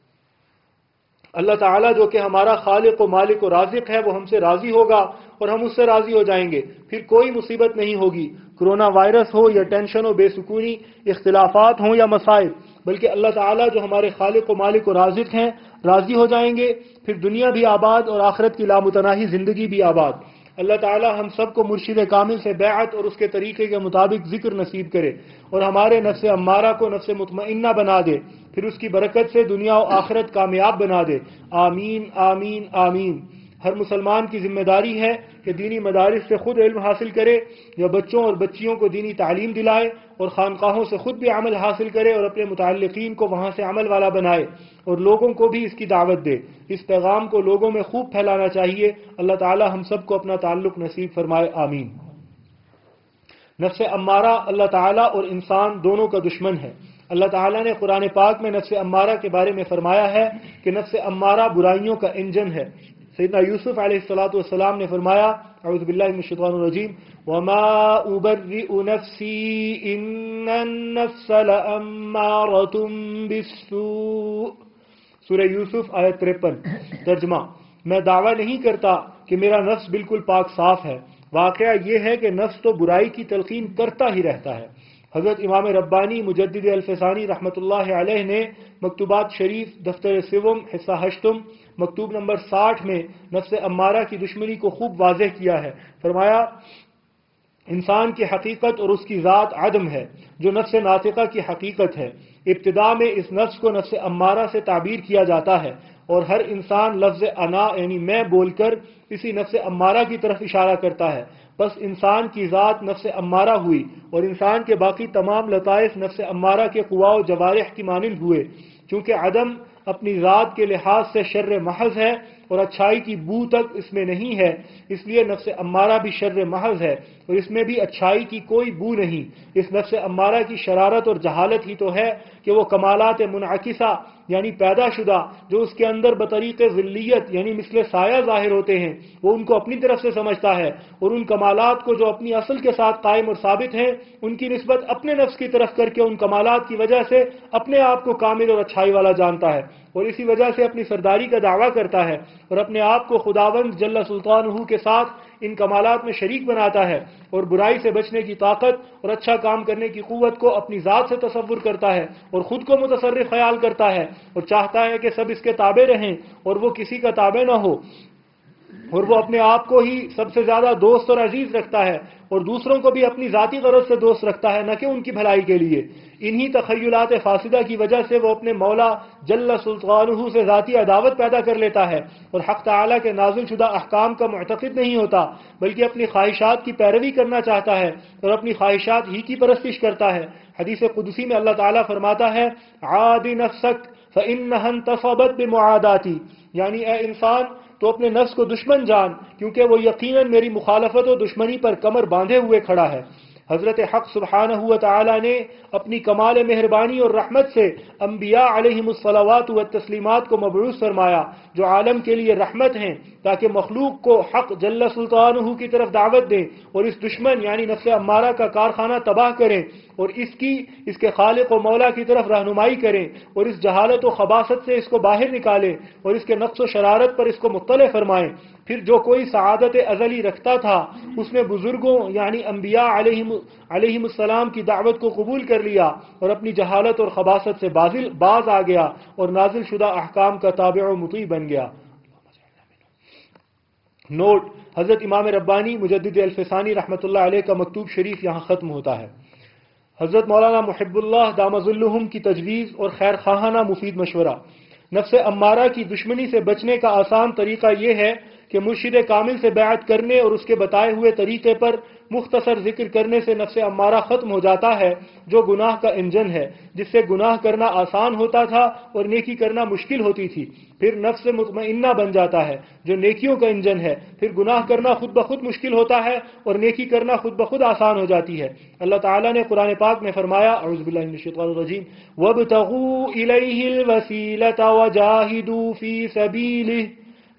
اللہ تعالیٰ جو کہ ہمارا خالق و مالک و رازق ہے وہ ہم سے راضی ہوگا اور ہم اس سے راضی ہو جائیں گے، پھر کوئی مصیبت نہیں ہوگی، کرونا وائرس ہو یا ٹینشن و بے سکونی، اختلافات ہوں یا مصائب، بلکہ اللہ تعالیٰ جو ہمارے خالق و مالک و رازق ہیں راضی ہو جائیں گے، پھر دنیا بھی آباد اور آخرت کی لامتناہی زندگی بھی آباد۔ اللہ تعالیٰ ہم سب کو مرشد کامل سے بیعت اور اس کے طریقے کے مطابق ذکر نصیب کرے اور ہمارے نفس امارہ کو نفس مطمئنہ بنا دے، پھر اس کی برکت سے دنیا و آخرت کامیاب بنا دے، آمین آمین آمین۔ ہر مسلمان کی ذمہ داری ہے کہ دینی مدارس سے خود علم حاصل کرے یا بچوں اور بچیوں کو دینی تعلیم دلائے اور خانقاہوں سے خود بھی عمل حاصل کرے اور اپنے متعلقین کو وہاں سے عمل والا بنائے اور لوگوں کو بھی اس کی دعوت دے۔ اس پیغام کو لوگوں میں خوب پھیلانا چاہیے۔ اللہ تعالی ہم سب کو اپنا تعلق نصیب فرمائے، آمین۔ نفس امارہ اللہ تعالیٰ اور انسان دونوں کا دشمن ہے۔ اللہ تعالیٰ نے قرآن پاک میں نفس امارہ کے بارے میں فرمایا ہے کہ نفس امارہ برائیوں کا انجن ہے۔ سیدنا یوسف علیہ السلام نے فرمایا اعوذ باللہ من الشیطان الرجیم وما ابرئ نفسی ان النفس لامارۃ بالسوء، سورہ یوسف آیت 53۔ ترجمہ: میں دعویٰ نہیں کرتا کہ میرا نفس بالکل پاک صاف ہے، واقعہ یہ ہے کہ نفس تو برائی کی تلقین کرتا ہی رہتا ہے۔ حضرت امام ربانی مجدد الفسانی رحمۃ اللہ علیہ نے مکتوبات شریف دفتر سوم حصہ ہشتم مکتوب نمبر 60 میں نفس امارہ کی دشمنی کو خوب واضح کیا ہے۔ فرمایا انسان کی حقیقت اور اس کی ذات عدم ہے جو نفس ناطقہ کی حقیقت ہے۔ ابتدا میں اس نفس کو نفس امارہ سے تعبیر کیا جاتا ہے اور ہر انسان لفظ انا یعنی میں بول کر اسی نفس امارہ کی طرف اشارہ کرتا ہے، بس انسان کی ذات نفس امارہ ہوئی اور انسان کے باقی تمام لطائف نفس امارہ کے قوا و جوارح کی مانند ہوئے۔ چونکہ عدم اپنی ذات کے لحاظ سے شر محض ہے اور اچھائی کی بو تک اس میں نہیں ہے، اس لیے نفس امارہ بھی شر محض ہے اور اس میں بھی اچھائی کی کوئی بو نہیں۔ اس نفس امارہ کی شرارت اور جہالت ہی تو ہے کہ وہ کمالات منعکسہ یعنی پیدا شدہ جو اس کے اندر بطریق ذلیت یعنی مثل سایہ ظاہر ہوتے ہیں، وہ ان کو اپنی طرف سے سمجھتا ہے، اور ان کمالات کو جو اپنی اصل کے ساتھ قائم اور ثابت ہیں ان کی نسبت اپنے نفس کی طرف کر کے ان کمالات کی وجہ سے اپنے آپ کو کامل اور اچھائی والا جانتا ہے، اور اسی وجہ سے اپنی سرداری کا دعویٰ کرتا ہے اور اپنے آپ کو خداوند جل سلطانہ کے ساتھ ان کمالات میں شریک بناتا ہے، اور برائی سے بچنے کی طاقت اور اچھا کام کرنے کی قوت کو اپنی ذات سے تصور کرتا ہے اور خود کو متصرف خیال کرتا ہے اور چاہتا ہے کہ سب اس کے تابع رہیں اور وہ کسی کا تابع نہ ہو، اور وہ اپنے آپ کو ہی سب سے زیادہ دوست اور عزیز رکھتا ہے اور دوسروں کو بھی اپنی ذاتی غرض سے دوست رکھتا ہے، نہ کہ ان کی بھلائی کے لیے۔ انہی تخیلات فاسدہ کی وجہ سے وہ اپنے مولا جل سلطانہ سے ذاتی عداوت پیدا کر لیتا ہے اور حق تعالیٰ کے نازل شدہ احکام کا معتقد نہیں ہوتا، بلکہ اپنی خواہشات کی پیروی کرنا چاہتا ہے اور اپنی خواہشات ہی کی پرستش کرتا ہے۔ حدیث قدسی میں اللہ تعالیٰ فرماتا ہے عاد نفسک فإنها انتصبت بمعاداتی، یعنی اے انسان تو اپنے نفس کو دشمن جان کیونکہ وہ یقیناً میری مخالفت و دشمنی پر کمر باندھے ہوئے کھڑا ہے۔ حضرت حق سبحانہ و تعالی نے اپنی کمال مہربانی اور رحمت سے انبیاء علیہم الصلوات والتسلیمات کو مبعوث فرمایا جو عالم کے لیے رحمت ہیں، تاکہ مخلوق کو حق جل سلطانہ کی طرف دعوت دیں اور اس دشمن یعنی نفس امارہ کا کارخانہ تباہ کریں اور اس کے خالق و مولا کی طرف رہنمائی کریں اور اس جہالت و خباثت سے اس کو باہر نکالیں اور اس کے نقص و شرارت پر اس کو مطلع فرمائیں۔ پھر جو کوئی سعادت ازلی رکھتا تھا اس نے بزرگوں یعنی انبیاء علیہم السلام کی دعوت کو قبول کر لیا اور اپنی جہالت اور خباثت سے باز آ گیا اور نازل شدہ احکام کا تابع و مطیع بن گیا۔ نوٹ: حضرت امام ربانی مجدد الفسانی رحمۃ اللہ علیہ کا مکتوب شریف یہاں ختم ہوتا ہے۔ حضرت مولانا محب اللہ دام ظلہم کی تجویز اور خیر خواہانہ مفید مشورہ: نفس امارہ کی دشمنی سے بچنے کا آسان طریقہ یہ ہے کہ مرشد کامل سے بیعت کرنے اور اس کے بتائے ہوئے طریقے پر مختصر ذکر کرنے سے نفس امارہ ختم ہو جاتا ہے جو گناہ کا انجن ہے، جس سے گناہ کرنا آسان ہوتا تھا اور نیکی کرنا مشکل ہوتی تھی۔ پھر نفس مطمئنہ بن جاتا ہے جو نیکیوں کا انجن ہے، پھر گناہ کرنا خود بخود مشکل ہوتا ہے اور نیکی کرنا خود بخود آسان ہو جاتی ہے۔ اللہ تعالیٰ نے قرآن پاک میں فرمایا اعوذ باللہ من الشیطان الرجیم وَابْتَغُوا إِلَيْهِ الْوَسِيلَةَ وَجَاهِدُوا فِي سَبِيلِهِ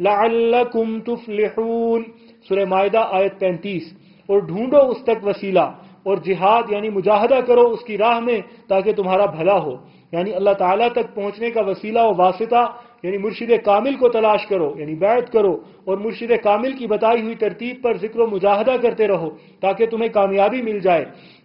لعلکم تفلحون، سورہ مائدہ آیت 35۔ اور ڈھونڈو اس تک وسیلہ اور جہاد یعنی مجاہدہ کرو اس کی راہ میں تاکہ تمہارا بھلا ہو، یعنی اللہ تعالیٰ تک پہنچنے کا وسیلہ و واسطہ یعنی مرشد کامل کو تلاش کرو یعنی بیعت کرو اور مرشد کامل کی بتائی ہوئی ترتیب پر ذکر و مجاہدہ کرتے رہو تاکہ تمہیں کامیابی مل جائے۔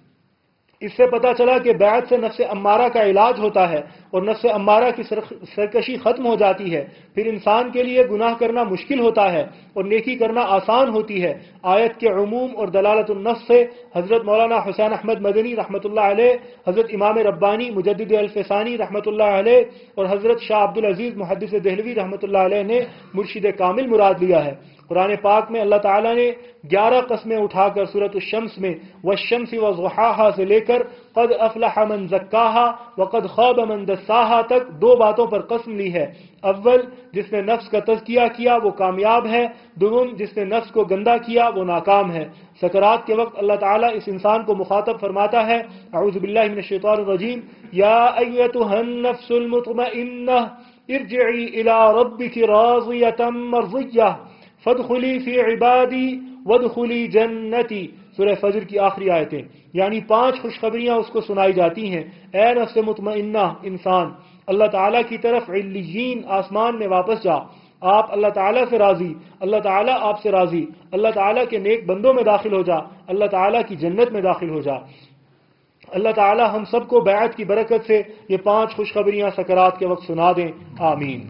اس سے پتہ چلا کہ بیعت سے نفس امارہ کا علاج ہوتا ہے اور نفس امارہ کی سرکشی ختم ہو جاتی ہے، پھر انسان کے لیے گناہ کرنا مشکل ہوتا ہے اور نیکی کرنا آسان ہوتی ہے۔ آیت کے عموم اور دلالت النص سے حضرت مولانا حسین احمد مدنی رحمۃ اللہ علیہ، حضرت امام ربانی مجدد الفسانی رحمۃ اللہ علیہ اور حضرت شاہ عبدالعزیز محدث دہلوی رحمۃ اللہ علیہ نے مرشد کامل مراد لیا ہے۔ قرآن پاک میں اللہ تعالیٰ نے 11 قسمیں اٹھا کر سورۃ الشمس میں والشمس وضحاہا سے لے کر قد افلح من زکاہا وقد خاب من دساہا تک 2 باتوں پر قسم لی ہے۔ اول، جس نے نفس کا تزکیہ کیا وہ کامیاب ہے، دوم، جس نے نفس کو گندا کیا وہ ناکام ہے۔ سکرات کے وقت اللہ تعالیٰ اس انسان کو مخاطب فرماتا ہے اعوذ باللہ من الشیطان الرجیم یا ایتھا النفس المطمئنہ ارجعی الی ربک راضیۃ مرضیہ فادخلی فی عبادی وادخلی جنتی، سورہ فجر کی آخری آیتیں، یعنی 5 خوشخبریاں اس کو سنائی جاتی ہیں۔ اے نفس مطمئنہ انسان، اللہ تعالیٰ کی طرف علیین آسمان میں واپس جا، آپ اللہ تعالیٰ سے راضی، اللہ تعالیٰ آپ سے راضی، اللہ تعالیٰ کے نیک بندوں میں داخل ہو جا، اللہ تعالیٰ کی جنت میں داخل ہو جا۔ اللہ تعالیٰ ہم سب کو بیعت کی برکت سے یہ 5 خوشخبریاں سکرات کے وقت سنا دیں، آمین۔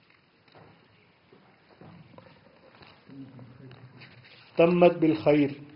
تمت بالخیر۔